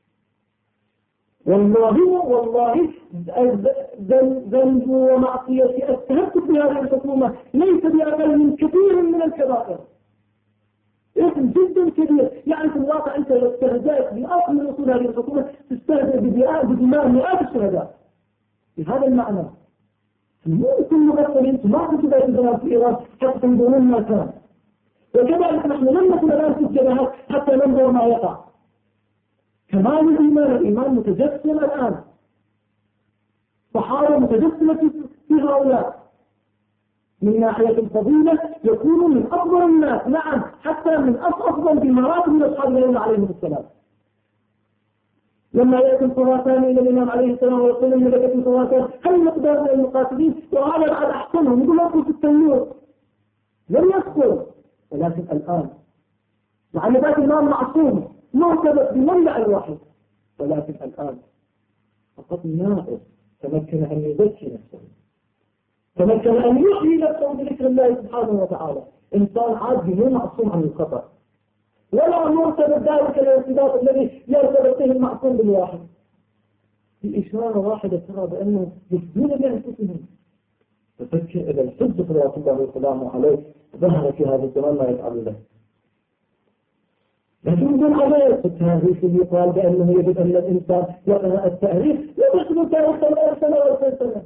والله والله ذنب ومعصية التهتف بهذه الحكومة ليس بأقل من كثير من الكبائر، اسم جدا كبير. يعني في الواقع أنت لو استهزأت بأصل من أصول هذه الحكومة تستهزأ بدماء مئات الشهداء. بهذا المعنى مو كل مغفل انت ما كنت ذات الجناب في إيران حتى تنظرون ما كان، وكذلك نحن لم نكن الآن في الجبهات حتى ننظر ما يقع. كمال الإيمان، الإيمان متجسم الآن، صحابة متجسمة في هؤلاء. من ناحية الفضيلة يكون من أفضل الناس، نعم حتى من أفضل بمراتب من أصحاب النبي عليه السلام. لما يأتي الخراسان إلى الإمام عليه السلام ويقول إن لك الخراسان هل مقدار من المقاتلين وهذا بعد أحسنهم، يقول أدخل في التنور، لم يدخل. ولكن الآن مع أن ذات الإمام معصوم مرتبط بمنبع الوحي، ولكن الآن فقط ناقص تمكن أن يزكي نفسه، تمكن أن يحيي نفسه بذكر الله سبحانه وتعالى. إنسان عادي مو معصوم عن الخطأ، ولا مرتبط ذلك الارتباط الذي يرتبط به المعصوم بالواحد. بإشارة واحدة ترى بأنه يفدون بأنفسهم. تفكر إذا الحج صلوات الله وسلامه عليه ظهر في هذا الزمان ما يفعل له. لكن من عليه التاريخ يقال بأنه يجب أن الإنسان يقرأ التاريخ ويحسب تاريخ ثلاث سنة أو سنة.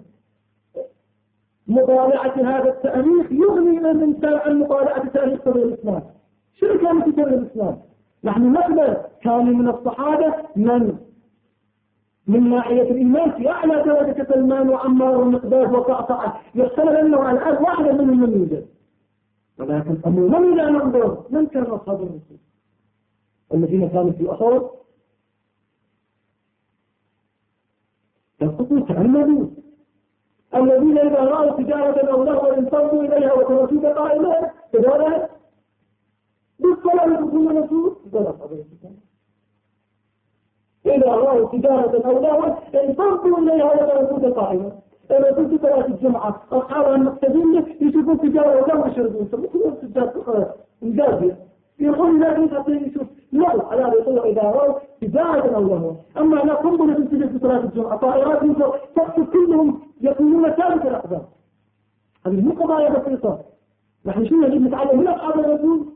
مطالعة هذا التاريخ يغني الإنسان عن مطالعة تاريخ صدر الإسلام. شنو كان في صدر الإسلام؟ نحن نقبل كان من الصحابة من من ناحية الإيمان في أعلى درجة سلمان وعمار ومقداد وقعقاع يحسن أنه على الآن واحدة منهم من يوجد. ولكن عموما إذا ننظر من كان أصحاب الرسول الذين كانوا في أحد يقولوا تعمدوا الذين إذا رأوا تجارة أو لهوا انصرفوا إليها وتركوك قائمة كذلك بالصلاة يقولون الرسول قال أصحاب الرسول إذا رأوا تجارة أو لهوا انصرفوا إليها وتركوك قائمة. أنا كنت صلاة الجمعة أصحاب المقتدين يشوفون تجارة أو لهوا يشربون يقولون تجارة مجازية يقول لا يستطيع يشوف لغو على رسول إذا رأوا تجارة أو لهوا. أما لا قنبلة تنتجد في صلاة الجمعة طائرات تقصد كلهم يقولون ثالث الأقدام. هذه مو قضايا بسيطة. نحن شو نجب نتعلم من أصحاب الرسول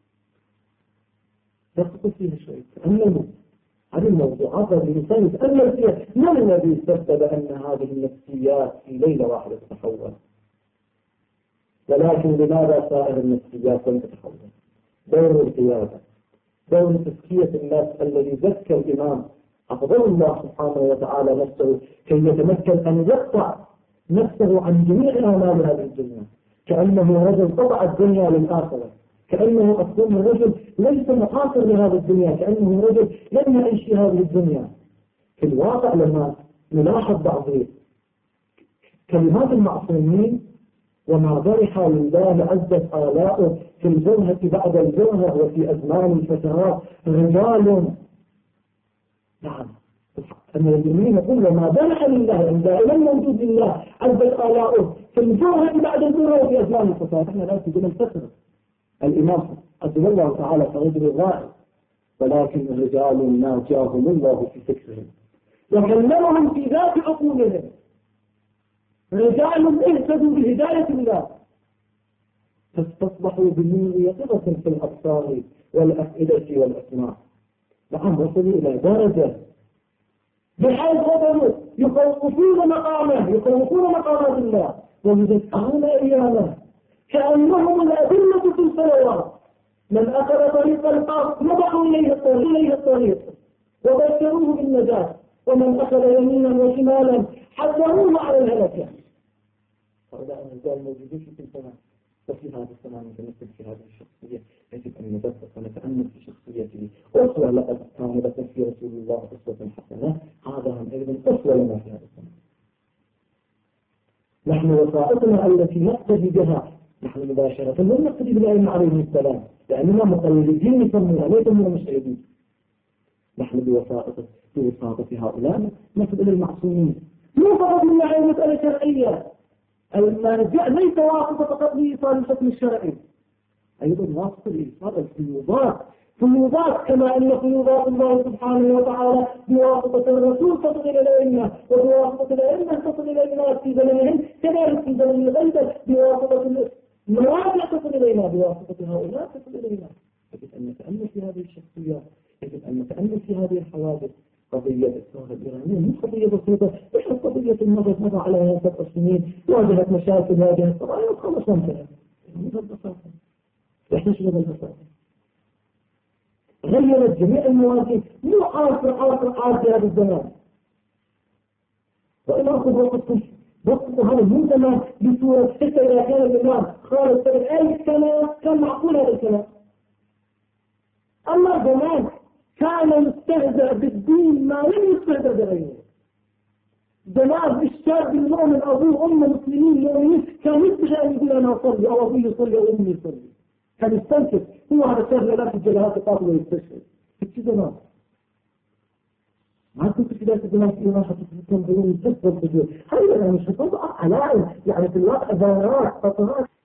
يسقط فيها شوي تأملوا هذه الموضوعات الإنسان يتأمل فيها. من الذي سبب أن هذه النفسيات في ليلة واحدة تتحول؟ ولكن لماذا سائر النفسيات لم تتحول؟ دور القيادة، دور تزكية الناس الذي زكى الإمام أفضل الله سبحانه وتعالى نفسه كي يتمكن أن يقطع نفسه عن جميع أعمال هذه الدنيا، كأنه رجل قطع الدنيا للآخرة، كأنه أصلا رجل ليس محاصر لهذه الدنيا، كأنه رجل لم يعيش في هذه الدنيا. في الواقع لما نلاحظ بعض كلمات المعصومين وما برح لله عزت آلاؤه في الجوهة بعد الجوهة وفي أزمان الفترات رجال نعم أن المؤمنين يقول وما برح لله دائما موجود لله عزت آلاؤه في الجوهة بعد الجوهة وفي أزمان الفترات. احنا لا تجد الفترة الإمام عزم الله تعالى فرجل الرائع ولكن الرجال ناجاهم الله في فكرهم وكلمهم في ذات عقولهم رجال اهتدوا بهداية الله فاستصبحوا بنور يقظة في الأبصار والأفئدة والأسماع. نعم وصلوا إلى درجة بحيث وصلوا يخوفون مقامه يخوفون مقامات الله ويدفعون إيامه كأنهم الأدلة في الصلوات. من أخذ طريق القاف نضعوا إليه الطريق, إليه الطريق وبشروه بالنجاة ومن أخذ يمينا وشمالا حذروه على الهلكة. هؤلاء الرجال موجودين في السماء وفي هذا السماء نتمثل في هذه الشخصية. يجب أن ندقق ونتأمل في شخصيته. أسوة لقد كان لكم في رسول الله أسوة حسنة. هذا هم أيضا أسوة لنا في هذا السماء. نحن وسائطنا التي نقتدي بها نحن مباشرة لم نقتدي بالأئمة عليهم السلام لأننا مقلدين يسمونها ليس من المشاهدين. نحن بوسائط بوساطة هؤلاء نصل إلى المعصومين. مو فقط من ناحية مسألة شرعية. المرجع ليس واسطة فقط لإيصال الحكم الشرعي، أيضا واسطة لإيصال الفيوضات. فيوضات كما أن فيوضات الله سبحانه وتعالى بواسطة الرسول تصل إلى الأئمة وبواسطة الأئمة تصل إلى الناس في زمنهم كذلك في زمن الغيبة بواسطة المراجع تصل إلينا بواسطة هؤلاء تصل إلينا. يجب أن نتأمل في هذه الشخصيات، يجب أن نتأمل في هذه الحوادث. قضية الثورة الإيرانية مش قضية بسيطة، مش قضية المرض مضى عليها سبع سنين واجهت مشاكل واجهت قضايا وخلص انتهت. ببساطة يحتاج إلى البساطة. غيرت جميع المواجهات مو عارف عارف عارف في هذا الزمان. وإلا أخذ وقتكم وقت هذا مو زمان بصورة حتى إذا كان الإمام خالد سبب أي سنة كان معقول هذا الكلام. أما زمان كان يستهزأ بالدين ما لم يستهزأ بغيره. زمان الشاب المؤمن أبوه أمه مسلمين مؤمنين كان يستهزأ أن يقول أنا أصلي أو أبوي يصلي أو أمي يصلي. كان يستنكر هو هذا الشاب لا في الجبهات القاطبة ويستشهد. في زمان ما كنت في ذلك الزمان في إيمان حتى تنظرون تكبر بجوه. هذه أنا مش هتوضع علائم يعني في الواقع ظاهرات خطرات